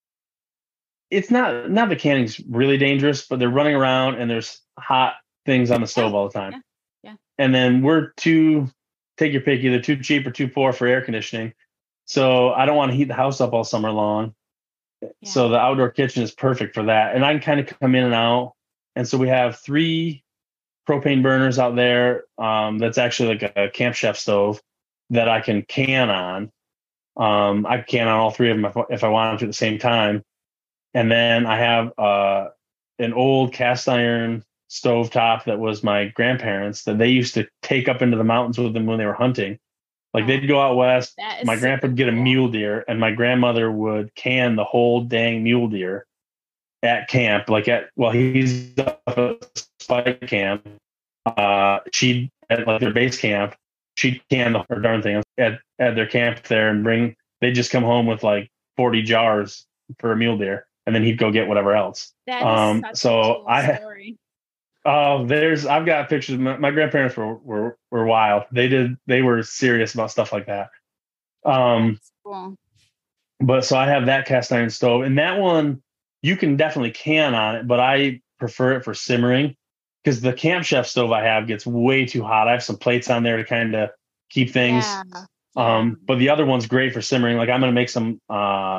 [SPEAKER 3] it's not, not the canning's really dangerous, but they're running around and there's hot things on the stove
[SPEAKER 2] Yeah,
[SPEAKER 3] all the time.
[SPEAKER 2] yeah, yeah.
[SPEAKER 3] And then we're too, take your pick, either too cheap or too poor for air conditioning. So I don't want to heat the house up all summer long.
[SPEAKER 2] Yeah.
[SPEAKER 3] So the outdoor kitchen is perfect for that. And I can kind of come in and out. And so we have three propane burners out there. Um, that's actually like a Camp Chef stove that I can can on. Um, I can can on all three of them if, if I want to at the same time. And then I have uh, an old cast iron stovetop that was my grandparents that they used to take up into the mountains with them when they were hunting. Like they'd go out west.
[SPEAKER 2] That is
[SPEAKER 3] My grandpa
[SPEAKER 2] super
[SPEAKER 3] would get a
[SPEAKER 2] cool.
[SPEAKER 3] mule deer, and my grandmother would can the whole dang mule deer at camp. Like at well, he's up at spike camp. Uh, she'd at like their base camp. She'd can the whole darn thing at, at their camp there and bring, they'd just come home with like forty jars for a mule deer. And then he'd go get whatever else.
[SPEAKER 2] That is
[SPEAKER 3] Um,
[SPEAKER 2] such
[SPEAKER 3] so
[SPEAKER 2] a cool
[SPEAKER 3] I-
[SPEAKER 2] story.
[SPEAKER 3] Oh, there's, I've got pictures. My, my grandparents were, were, were wild. They did, they were serious about stuff like that. Um,
[SPEAKER 2] That's cool.
[SPEAKER 3] but so I have that cast iron stove, and that one you can definitely can on it, but I prefer it for simmering. Because the Camp Chef stove I have gets way too hot. I have some plates on there to kind of keep things.
[SPEAKER 2] Yeah.
[SPEAKER 3] Um, but the other one's great for simmering. Like I'm going to make some uh,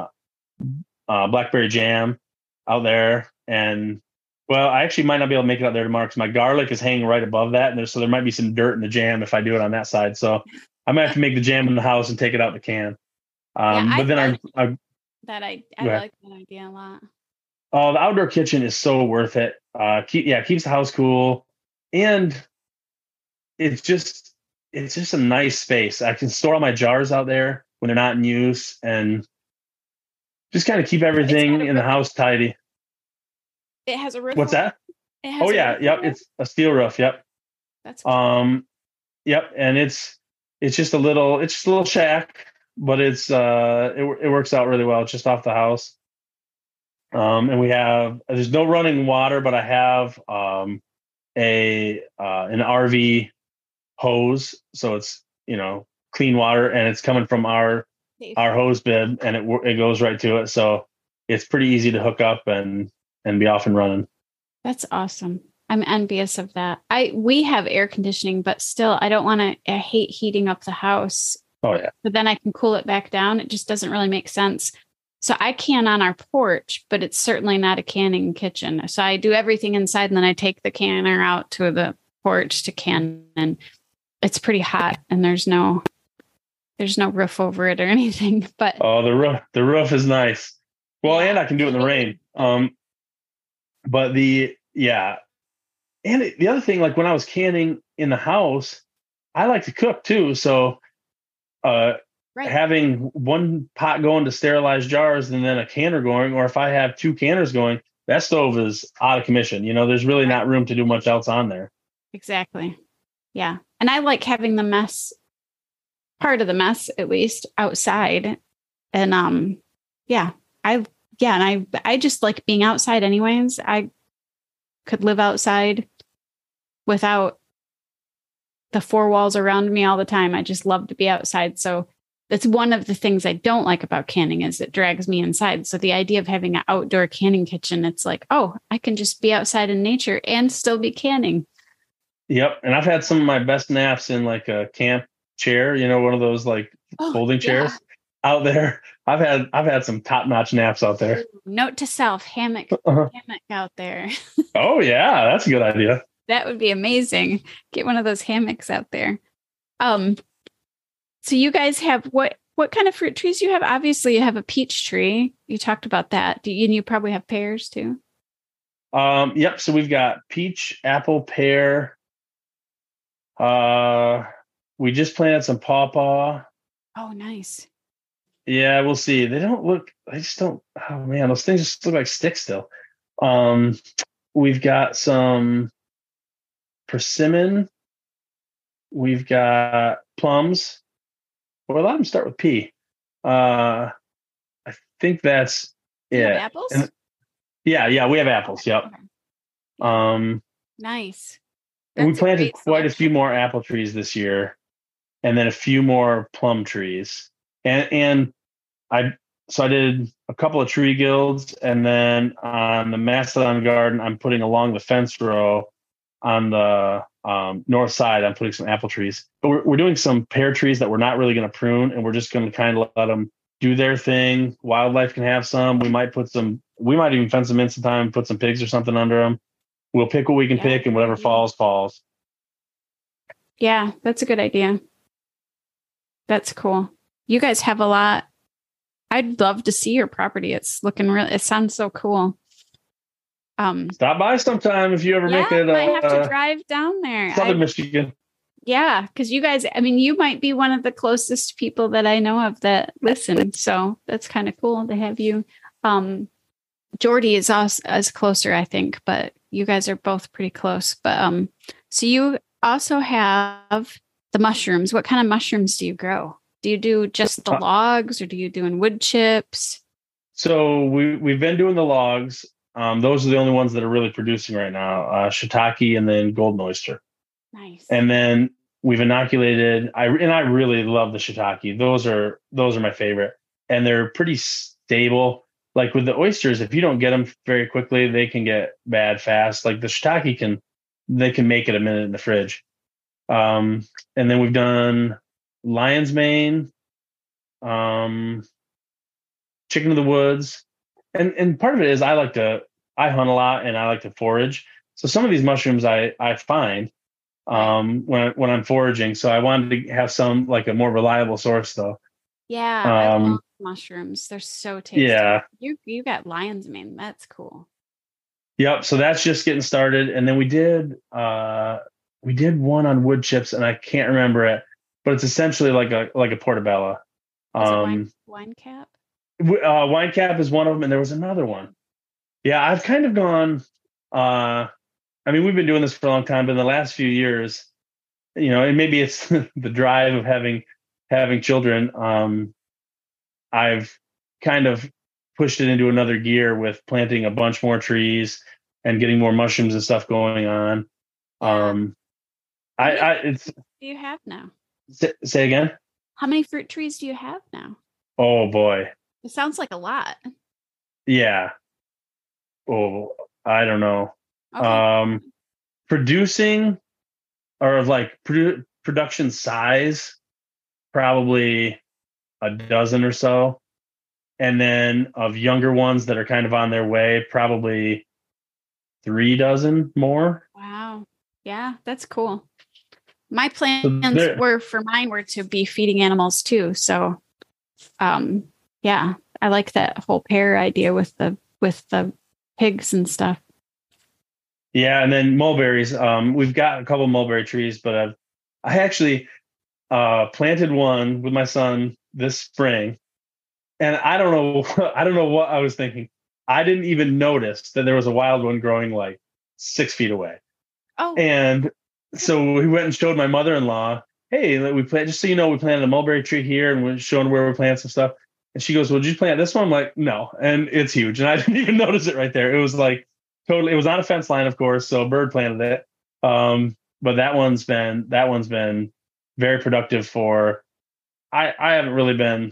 [SPEAKER 3] uh, blackberry jam out there, and well, I actually might not be able to make it out there tomorrow because my garlic is hanging right above that, and there's, so there might be some dirt in the jam if I do it on that side. So I might have to make the jam in the house and take it out the can. Um,
[SPEAKER 2] Yeah, I
[SPEAKER 3] but then
[SPEAKER 2] like-
[SPEAKER 3] I, I
[SPEAKER 2] that I I
[SPEAKER 3] Go ahead.
[SPEAKER 2] like that idea a lot.
[SPEAKER 3] Oh, the outdoor kitchen is so worth it. Uh, keep yeah, keeps the house cool, and it's just it's just a nice space. I can store all my jars out there when they're not in use, and just kind of keep everything in the house tidy.
[SPEAKER 2] It has a roof.
[SPEAKER 3] What's
[SPEAKER 2] over
[SPEAKER 3] that?
[SPEAKER 2] it? It has
[SPEAKER 3] Oh
[SPEAKER 2] a
[SPEAKER 3] yeah,
[SPEAKER 2] roof
[SPEAKER 3] yep.
[SPEAKER 2] over it?
[SPEAKER 3] It's a steel roof. Yep.
[SPEAKER 2] That's cool.
[SPEAKER 3] Um, yep. And it's it's just a little it's just a little shack, but it's uh it it works out really well. It's just off the house. Um, and we have there's no running water, but I have um a uh an R V hose, so it's you know clean water, and it's coming from our
[SPEAKER 2] Safe.
[SPEAKER 3] our hose bib, and it wo- it goes right to it, so it's pretty easy to hook up and and be off and running.
[SPEAKER 2] That's awesome. I'm envious of that. I we have air conditioning, but still, I don't want to. I hate heating up the house,
[SPEAKER 3] Oh yeah,
[SPEAKER 2] but then I can cool it back down. It just doesn't really make sense. So I can on our porch, but it's certainly not a canning kitchen. So I do everything inside, and then I take the canner out to the porch to can, and it's pretty hot, and there's no there's no roof over it or anything. But
[SPEAKER 3] oh the roof the roof is nice. Well,
[SPEAKER 2] Yeah.
[SPEAKER 3] and I can do it in the rain. Um, but the yeah, and it, the other thing, like when I was canning in the house, I like to cook too. So, uh,
[SPEAKER 2] Right.
[SPEAKER 3] having one pot going to sterilize jars and then a canner going, or if I have two canners going, that stove is out of commission. You know, there's really
[SPEAKER 2] Right.
[SPEAKER 3] not room to do much else on there.
[SPEAKER 2] Exactly. Yeah. And I like having the mess, part of the mess at least, outside. And um, yeah, I yeah, and I I just like being outside anyways. I could live outside without the four walls around me all the time. I just love to be outside. So that's one of the things I don't like about canning is it drags me inside. So the idea of having an outdoor canning kitchen, it's like, oh, I can just be outside in nature and still be canning.
[SPEAKER 3] Yep. And I've had some of my best naps in like a camp chair, you know, one of those like
[SPEAKER 2] Oh,
[SPEAKER 3] folding chairs
[SPEAKER 2] yeah.
[SPEAKER 3] out there. I've had I've had some top-notch naps out there.
[SPEAKER 2] Note to self, hammock,
[SPEAKER 3] Uh-huh.
[SPEAKER 2] hammock out there.
[SPEAKER 3] Oh yeah, that's a good idea.
[SPEAKER 2] That would be amazing. Get one of those hammocks out there. Um, so you guys have what what kind of fruit trees do you have? Obviously, you have a peach tree. You talked about that. Do you, and you probably have pears too.
[SPEAKER 3] Um, yep. So we've got peach, apple, pear. Uh, we just planted some pawpaw.
[SPEAKER 2] Oh, nice.
[SPEAKER 3] Yeah, we'll see. They don't look. They just don't. Oh man, those things just look like sticks still. Um, we've got some persimmon. We've got plums. Well, a lot of them start with P. Uh, I think that's
[SPEAKER 2] Do you
[SPEAKER 3] it.
[SPEAKER 2] have apples?
[SPEAKER 3] And- yeah, yeah, we have apples. Yep.
[SPEAKER 2] Okay.
[SPEAKER 3] Um,
[SPEAKER 2] Nice.
[SPEAKER 3] and we
[SPEAKER 2] That's a
[SPEAKER 3] planted
[SPEAKER 2] great
[SPEAKER 3] quite a few
[SPEAKER 2] selection.
[SPEAKER 3] more apple trees this year, and then a few more plum trees. And and I so I did a couple of tree guilds, and then on the Mastodon garden, I'm putting along the fence row on the um, north side. I'm putting some apple trees, but we're we're doing some pear trees that we're not really going to prune, and we're just going to kind of let them do their thing. Wildlife can have some. We might put some. We might even fence them in sometime, put some pigs or something under them. We'll pick what we can
[SPEAKER 2] Yeah,
[SPEAKER 3] pick, and whatever
[SPEAKER 2] good idea.
[SPEAKER 3] falls, falls.
[SPEAKER 2] Yeah, that's a good idea. That's cool. You guys have a lot. I'd love to see your property. It's looking real. It sounds so cool. Um,
[SPEAKER 3] Stop by sometime if you ever
[SPEAKER 2] yeah,
[SPEAKER 3] make it.
[SPEAKER 2] I have to
[SPEAKER 3] Uh,
[SPEAKER 2] drive down there.
[SPEAKER 3] Southern
[SPEAKER 2] I-
[SPEAKER 3] Michigan.
[SPEAKER 2] Yeah, because you guys, I mean, you might be one of the closest people that I know of that listen. So that's kind of cool to have you. Um, Jordy is us as closer, I think, but you guys are both pretty close. But um, so you also have the mushrooms. What kind of mushrooms do you grow? Do you do just the
[SPEAKER 3] Uh,
[SPEAKER 2] logs, or do you do in wood chips?
[SPEAKER 3] So we we've been doing the logs. Um, those are the only ones that are really producing right now. Uh, shiitake and then golden oyster.
[SPEAKER 2] Nice.
[SPEAKER 3] And then we've inoculated. I and I really love the shiitake. Those are those are my favorite, and they're pretty stable. Like with the oysters, if you don't get them very quickly, they can get bad fast. Like the shiitake can, they can make it a minute in the fridge. Um, and then we've done lion's mane, um, chicken of the woods, and and part of it is I like to I hunt a lot and I like to forage. So some of these mushrooms I I find um, when when I'm foraging. So I wanted to have some like a more reliable source though.
[SPEAKER 2] Yeah, I
[SPEAKER 3] Um,
[SPEAKER 2] love mushrooms. They're so tasty.
[SPEAKER 3] Yeah.
[SPEAKER 2] You you got lion's mane. That's cool.
[SPEAKER 3] Yep. So that's just getting started, and then we did uh, we did one on wood chips, and I can't remember it, but it's essentially like a like a portobello.
[SPEAKER 2] Is it wine,
[SPEAKER 3] Um,
[SPEAKER 2] wine cap?
[SPEAKER 3] w- uh, wine cap is one of them, and there was another one. Yeah, I've kind of gone. Uh, I mean, we've been doing this for a long time, but in the last few years, you know, and maybe it's the drive of having having children. Um, I've kind of pushed it into another gear with planting a bunch more trees and getting more mushrooms and stuff going on. Um, I, I it's
[SPEAKER 2] Do you have now?
[SPEAKER 3] say, say again.
[SPEAKER 2] How many fruit trees do you have now?
[SPEAKER 3] Oh boy,
[SPEAKER 2] It sounds like a lot.
[SPEAKER 3] yeah. Oh, I don't know.
[SPEAKER 2] Okay.
[SPEAKER 3] Um, producing or of like produ- production size, probably a dozen or so. And then of younger ones that are kind of on their way, probably three dozen more.
[SPEAKER 2] Wow. Yeah, that's cool. My plans
[SPEAKER 3] there-
[SPEAKER 2] were for mine were to be feeding animals too. So um yeah, I like that whole pear idea with the with the pigs and stuff.
[SPEAKER 3] Yeah, and then mulberries. Um, we've got a couple mulberry trees, but I've I actually uh, planted one with my son this spring, and I don't know, I don't know what I was thinking. I didn't even notice that there was a wild one growing like six feet away.
[SPEAKER 2] Oh,
[SPEAKER 3] And so we went and showed my mother-in-law, hey, we plant, just so you know, we planted a mulberry tree here and we're showing where we're planting some stuff. And she goes, well, did you plant this one? I'm like, no. And it's huge. And I didn't even notice it right there. It was like totally, it was on a fence line, of course. So a bird planted it. Um, but that one's been, that one's been very productive for, I, I haven't really been,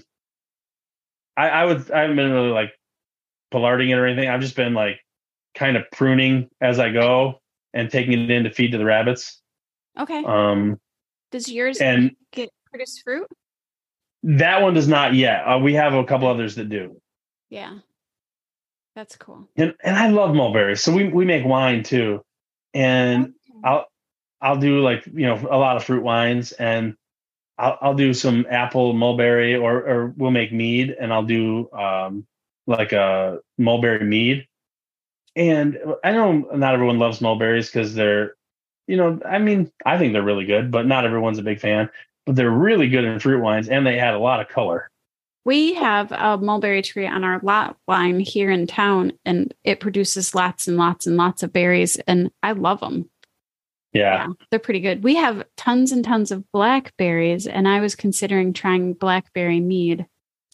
[SPEAKER 3] I, I would, I haven't been really like pollarding it or anything. I've just been like kind of pruning as I go and taking it in to feed to the rabbits.
[SPEAKER 2] okay.
[SPEAKER 3] Um,
[SPEAKER 2] Does yours
[SPEAKER 3] and
[SPEAKER 2] get produce fruit?
[SPEAKER 3] that one does not yet. Uh, we have a couple others that do.
[SPEAKER 2] Yeah. That's cool.
[SPEAKER 3] And and I love mulberries. So we, we make wine too. And
[SPEAKER 2] Okay.
[SPEAKER 3] I'll I'll do like, you know, a lot of fruit wines, and I'll I'll do some apple mulberry, or or we'll make mead, and I'll do um like a mulberry mead. And I know not everyone loves mulberries because they're, you know, I mean, I think they're really good, but not everyone's a big fan. But they're really good in fruit wines, and they add a lot of color.
[SPEAKER 2] We have a mulberry tree on our lot line here in town, and it produces lots and lots and lots of berries, and I love them.
[SPEAKER 3] Yeah.
[SPEAKER 2] Yeah, they're pretty good. We have tons and tons of blackberries, and I was considering trying blackberry mead.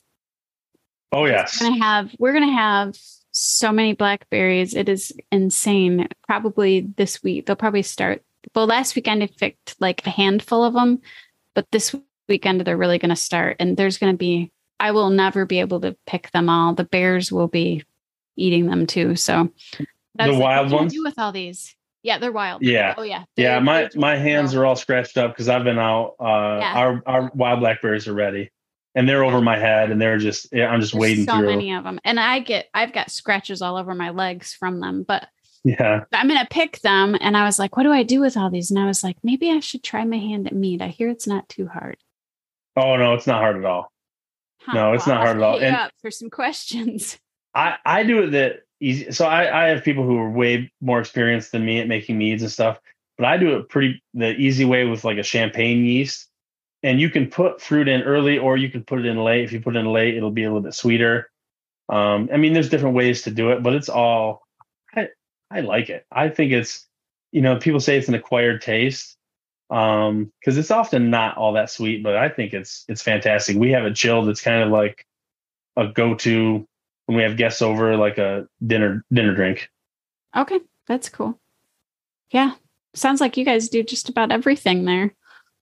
[SPEAKER 3] Oh, yes.
[SPEAKER 2] We're gonna have we're gonna have so many blackberries. It is insane. Probably this week they'll probably start. Well, last weekend I picked like a handful of them, but this weekend they're really going to start. And there's going to be. I will never be able to pick them all. The bears will be eating them too. So
[SPEAKER 3] The wild
[SPEAKER 2] what do I
[SPEAKER 3] ones?
[SPEAKER 2] do with all these? Yeah, they're wild.
[SPEAKER 3] Yeah.
[SPEAKER 2] Oh yeah.
[SPEAKER 3] Yeah,
[SPEAKER 2] They're-
[SPEAKER 3] my
[SPEAKER 2] they're
[SPEAKER 3] my
[SPEAKER 2] just
[SPEAKER 3] hands
[SPEAKER 2] wild.
[SPEAKER 3] are all scratched up because I've been out. Uh,
[SPEAKER 2] Yeah.
[SPEAKER 3] Our our wild blackberries are ready, and they're over my head, and they're just yeah, I'm just
[SPEAKER 2] There's
[SPEAKER 3] wading
[SPEAKER 2] so
[SPEAKER 3] through.
[SPEAKER 2] many of them, and I get I've got scratches all over my legs from them. But
[SPEAKER 3] Yeah,
[SPEAKER 2] I'm gonna pick them, and I was like, what do I do with all these? And I was like, maybe I should try my hand at meat. I hear it's not too hard.
[SPEAKER 3] oh no, it's not hard at all.
[SPEAKER 2] Huh,
[SPEAKER 3] No, it's
[SPEAKER 2] well,
[SPEAKER 3] not
[SPEAKER 2] I'll
[SPEAKER 3] hard at all.
[SPEAKER 2] hit you
[SPEAKER 3] And-
[SPEAKER 2] up for some questions.
[SPEAKER 3] I I do it that easy. So I I have people who are way more experienced than me at making meads and stuff, but I do it pretty the easy way with like a champagne yeast. And you can put fruit in early, or you can put it in late. If you put it in late, it'll be a little bit sweeter. Um, I mean, there's different ways to do it, but it's all, I, I like it. I think it's, you know, people say it's an acquired taste, um, because it's often not all that sweet, but I think it's, it's fantastic. We have it chilled. It's kind of like a go-to when we have guests over, like a dinner, dinner drink.
[SPEAKER 2] Okay, that's cool. Yeah, sounds like you guys do just about everything there.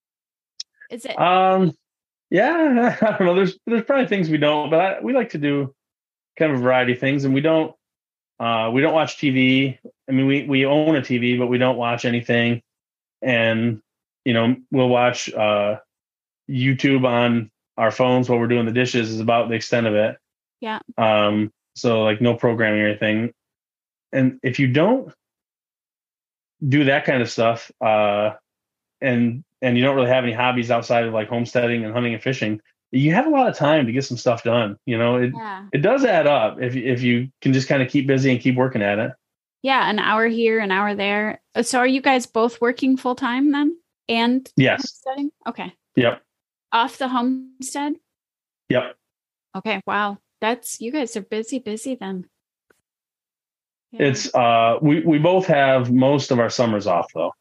[SPEAKER 2] Is it?
[SPEAKER 3] Um, yeah, I don't know. There's, there's probably things we don't, but I, we like to do kind of a variety of things, and we don't, uh, we don't watch T V. I mean, we, we own a T V, but we don't watch anything. And, you know, we'll watch, uh, YouTube on our phones while we're doing the dishes is about the extent of it.
[SPEAKER 2] Yeah.
[SPEAKER 3] Um, so like no programming or anything. And if you don't do that kind of stuff, uh, and, and you don't really have any hobbies outside of like homesteading and hunting and fishing, you have a lot of time to get some stuff done. You know, it,
[SPEAKER 2] Yeah.
[SPEAKER 3] it does add up if, if you can just kind of keep busy and keep working at it.
[SPEAKER 2] Yeah, an hour here, an hour there. Uh, So are you guys both working full time then? And
[SPEAKER 3] Yes.
[SPEAKER 2] homesteading? Okay.
[SPEAKER 3] Yep.
[SPEAKER 2] Off the homestead?
[SPEAKER 3] Yep.
[SPEAKER 2] Okay. Wow. That's you guys are busy, busy then. Yeah.
[SPEAKER 3] It's, uh, we, we both have most of our summers off though.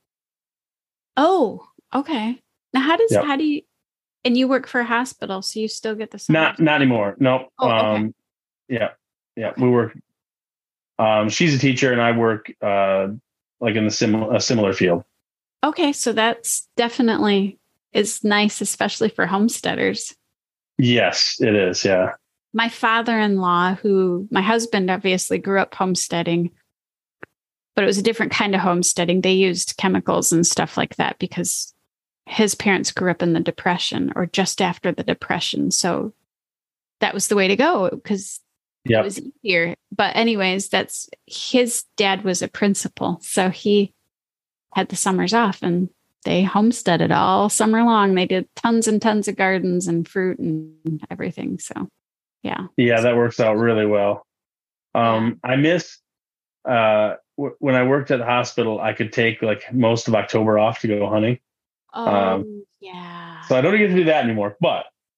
[SPEAKER 2] Oh, okay. Now how does
[SPEAKER 3] Yep.
[SPEAKER 2] how do you and you work for a hospital, so you still get the summers?
[SPEAKER 3] Not, not anymore. No.
[SPEAKER 2] Oh, okay.
[SPEAKER 3] um, yeah. Yeah. We work, um, she's a teacher and I work, uh, like in the similar, a similar field.
[SPEAKER 2] Okay, so that's definitely is nice, especially for homesteaders.
[SPEAKER 3] Yes, it is. Yeah.
[SPEAKER 2] My father-in-law, who my husband obviously grew up homesteading, but it was a different kind of homesteading. They used chemicals and stuff like that because his parents grew up in the Depression or just after the Depression. So that was the way to go because
[SPEAKER 3] Yep.
[SPEAKER 2] it was easier. But anyways, that's his dad was a principal. So he had the summers off and they homesteaded all summer long. They did tons and tons of gardens and fruit and everything. So yeah.
[SPEAKER 3] Yeah, that works out really well. Um, I miss uh, w- when I worked at the hospital, I could take like most of October off to go hunting.
[SPEAKER 2] Oh,
[SPEAKER 3] Um,
[SPEAKER 2] yeah.
[SPEAKER 3] So I don't get to do that anymore. But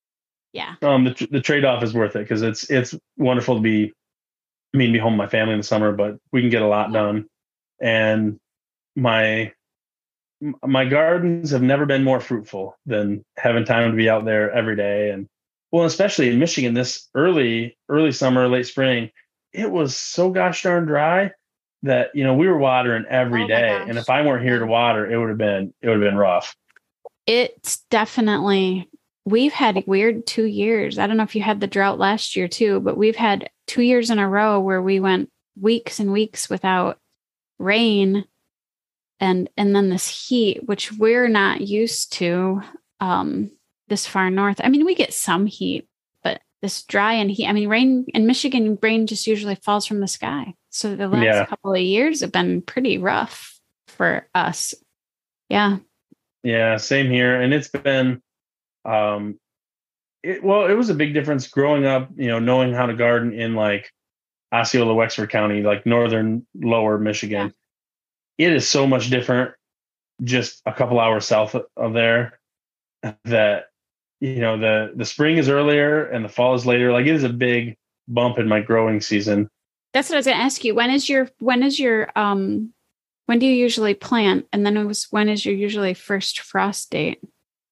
[SPEAKER 2] Yeah.
[SPEAKER 3] Um, the the trade off is worth it because it's it's wonderful to be, I mean, be home with my family in the summer, but we can get a lot done. And my my gardens have never been more fruitful than having time to be out there every day. And well, especially in Michigan, this early early summer, late spring, it was so gosh darn dry that you know we were watering every
[SPEAKER 2] Oh my
[SPEAKER 3] day.
[SPEAKER 2] gosh.
[SPEAKER 3] And if I weren't here
[SPEAKER 2] Yeah.
[SPEAKER 3] to water, it would have been it would have been rough.
[SPEAKER 2] It's definitely, we've had weird two years. I don't know if you had the drought last year too, but we've had two years in a row where we went weeks and weeks without rain. And, and then this heat, which we're not used to, um, this far north. I mean, we get some heat, but this dry and heat, I mean, rain in Michigan, rain just usually falls from the sky. So the last
[SPEAKER 3] Yeah.
[SPEAKER 2] couple of years have been pretty rough for us. Yeah.
[SPEAKER 3] Yeah, same here. And it's been, um, it, well, it was a big difference growing up, you know, knowing how to garden in like Osceola, Wexford County, like northern lower Michigan. It is so much different just a couple hours south of there that, you know, the, the spring is earlier and the fall is later. Like it is a big bump in my growing season.
[SPEAKER 2] That's what I was going to ask you. When is your, when is your, um, when do you usually plant? And then it was, when is your usually first frost date?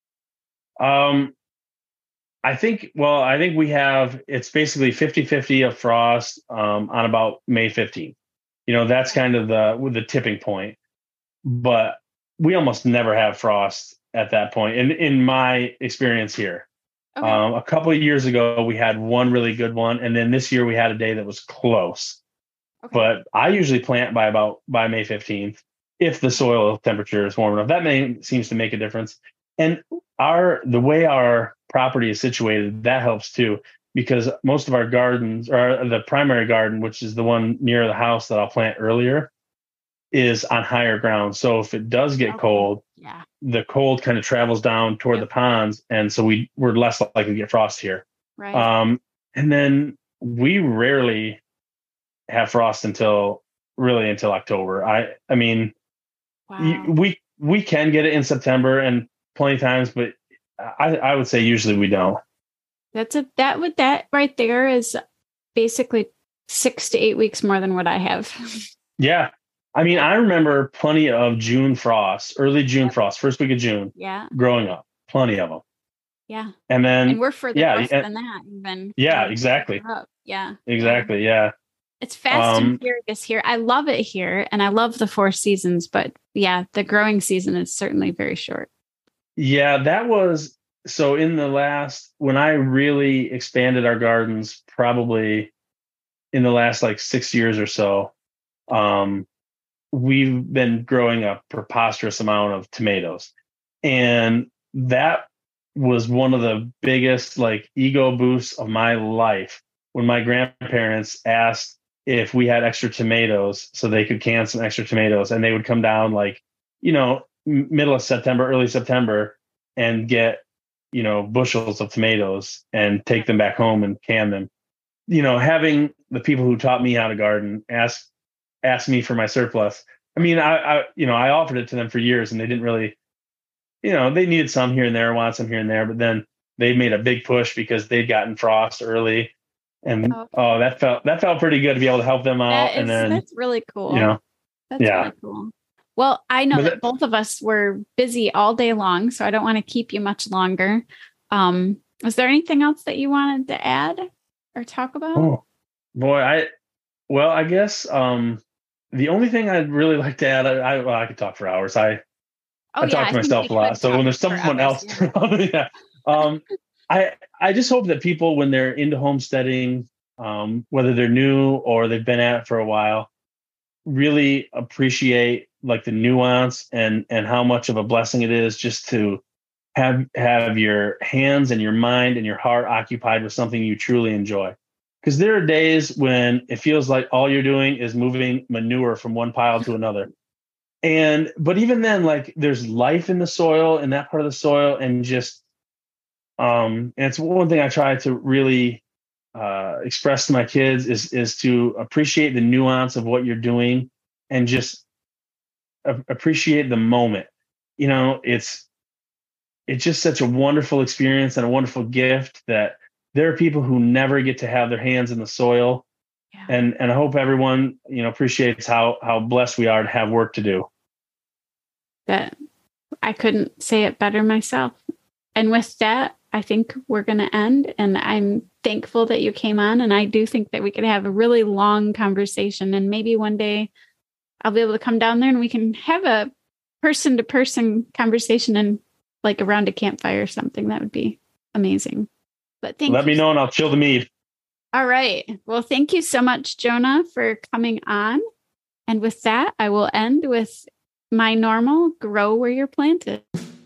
[SPEAKER 3] Um, I think, well, I think we have, it's basically fifty fifty of frost um, on about May fifteenth. You know, that's kind of the, with the tipping point, but we almost never have frost at that point. In, in my experience here,
[SPEAKER 2] Okay.
[SPEAKER 3] um, a couple of years ago, we had one really good one. And then this year we had a day that was close,
[SPEAKER 2] Okay.
[SPEAKER 3] but I usually plant by about by May fifteenth, if the soil temperature is warm enough. That may seems to make a difference. And our, the way our property is situated, that helps too, because most of our gardens, or the primary garden, which is the one near the house that I'll plant earlier, is on higher ground. So if it does get
[SPEAKER 2] Okay.
[SPEAKER 3] cold,
[SPEAKER 2] Yeah.
[SPEAKER 3] the cold kind of travels down toward
[SPEAKER 2] Yep.
[SPEAKER 3] the ponds. And so we, we're less likely to get frost here.
[SPEAKER 2] Right.
[SPEAKER 3] Um, and then we rarely have frost until really until October. I, I mean,
[SPEAKER 2] wow.
[SPEAKER 3] y- we, we can get it in September and plenty of times, but I, I would say usually we don't.
[SPEAKER 2] That's a, that would, that right there is basically six to eight weeks more than what I have.
[SPEAKER 3] Yeah. I mean, I remember plenty of June frosts, early June
[SPEAKER 2] Yep.
[SPEAKER 3] frost, first week of June
[SPEAKER 2] Yeah.
[SPEAKER 3] growing up, plenty of them.
[SPEAKER 2] Yeah.
[SPEAKER 3] And then,
[SPEAKER 2] And we're further
[SPEAKER 3] yeah,
[SPEAKER 2] north
[SPEAKER 3] and-
[SPEAKER 2] than that. Even
[SPEAKER 3] yeah,
[SPEAKER 2] further
[SPEAKER 3] exactly.
[SPEAKER 2] up. Yeah.
[SPEAKER 3] exactly. Yeah.
[SPEAKER 2] It's fast
[SPEAKER 3] Um,
[SPEAKER 2] and furious here. I love it here and I love the four seasons, but yeah, the growing season is certainly very short.
[SPEAKER 3] Yeah, that was, so in the last, when I really expanded our gardens, probably in the last like six years or so, um, we've been growing a preposterous amount of tomatoes. And that was one of the biggest like ego boosts of my life when my grandparents asked if we had extra tomatoes so they could can some extra tomatoes, and they would come down like, you know, m- middle of September, early September, and get, you know, bushels of tomatoes and take them back home and can them. You know, having the people who taught me how to garden ask ask me for my surplus. I mean, I, I you know, I offered it to them for years and they didn't really, you know, they needed some here and there, want some here and there, but then they made a big push because they'd gotten frost early. And
[SPEAKER 2] Okay.
[SPEAKER 3] oh, that felt that felt pretty good to be able to help them out.
[SPEAKER 2] That is,
[SPEAKER 3] and then,
[SPEAKER 2] that's really cool.
[SPEAKER 3] you know,
[SPEAKER 2] That's
[SPEAKER 3] yeah.
[SPEAKER 2] really cool. Well, I know
[SPEAKER 3] But
[SPEAKER 2] that
[SPEAKER 3] that-
[SPEAKER 2] both of us were busy all day long, so I don't want to keep you much longer. Um, was there anything else that you wanted to add or talk about?
[SPEAKER 3] oh boy, I well, I guess um, the only thing I'd really like to add, I I, well, I could talk for hours. I
[SPEAKER 2] Oh,
[SPEAKER 3] I
[SPEAKER 2] yeah,
[SPEAKER 3] talk to
[SPEAKER 2] think
[SPEAKER 3] myself
[SPEAKER 2] we
[SPEAKER 3] a lot.
[SPEAKER 2] could
[SPEAKER 3] So when
[SPEAKER 2] talk
[SPEAKER 3] there's
[SPEAKER 2] for
[SPEAKER 3] someone
[SPEAKER 2] hours,
[SPEAKER 3] else,
[SPEAKER 2] yeah.
[SPEAKER 3] around, yeah. Um, I I just hope that people, when they're into homesteading, um, whether they're new or they've been at it for a while, really appreciate like the nuance and and how much of a blessing it is just to have have your hands and your mind and your heart occupied with something you truly enjoy. Because there are days when it feels like all you're doing is moving manure from one pile to another. And but even then, like there's life in the soil, in that part of the soil, and just um and it's one thing I try to really uh express to my kids is is to appreciate the nuance of what you're doing and just a- appreciate the moment. You know, it's it's just such a wonderful experience and a wonderful gift that there are people who never get to have their hands in the soil. Yeah. And and I hope everyone, you know, appreciates how how blessed we are to have work to do.
[SPEAKER 2] That I couldn't say it better myself. And with that, I think we're going to end. And I'm thankful that you came on. And I do think that we could have a really long conversation. And maybe one day I'll be able to come down there and we can have a person to person conversation and like around a campfire or something. That would be amazing. But thank
[SPEAKER 3] Let
[SPEAKER 2] you.
[SPEAKER 3] me know and I'll chill the mead.
[SPEAKER 2] All right. Well, thank you so much, Jonah, for coming on. And with that, I will end with my normal grow where you're planted.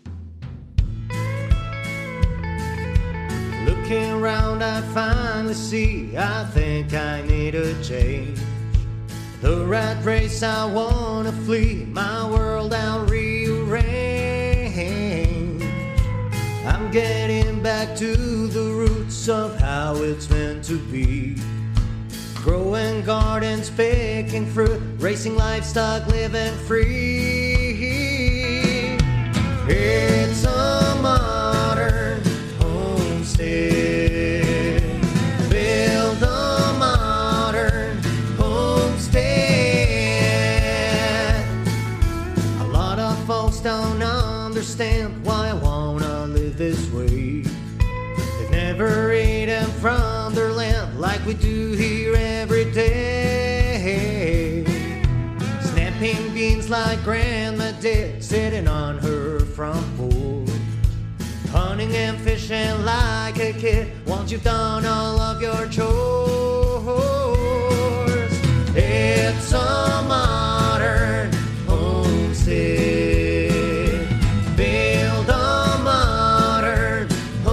[SPEAKER 6] Looking around, I finally see I think I need a change. The rat race, I wanna flee. My world, I'll rearrange. I'm getting back to the roots of how it's meant to be. Growing gardens, picking fruit, racing livestock, living free. It's a modern homestead. Build a modern homestead. A lot of folks don't understand why I wanna live this way. They've never eaten from their land like we do here every day. Snapping beans like Grandma did, sitting on her front porch. Hunting and fishing like a kid once you've done all of your chores. It's a modern homestead. Build a modern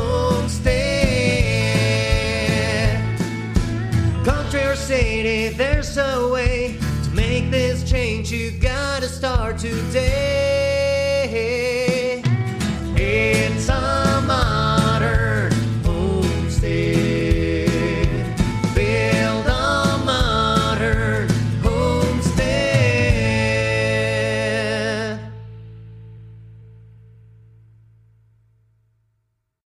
[SPEAKER 6] homestead. Country or city, there's a way to make this change. You gotta start today.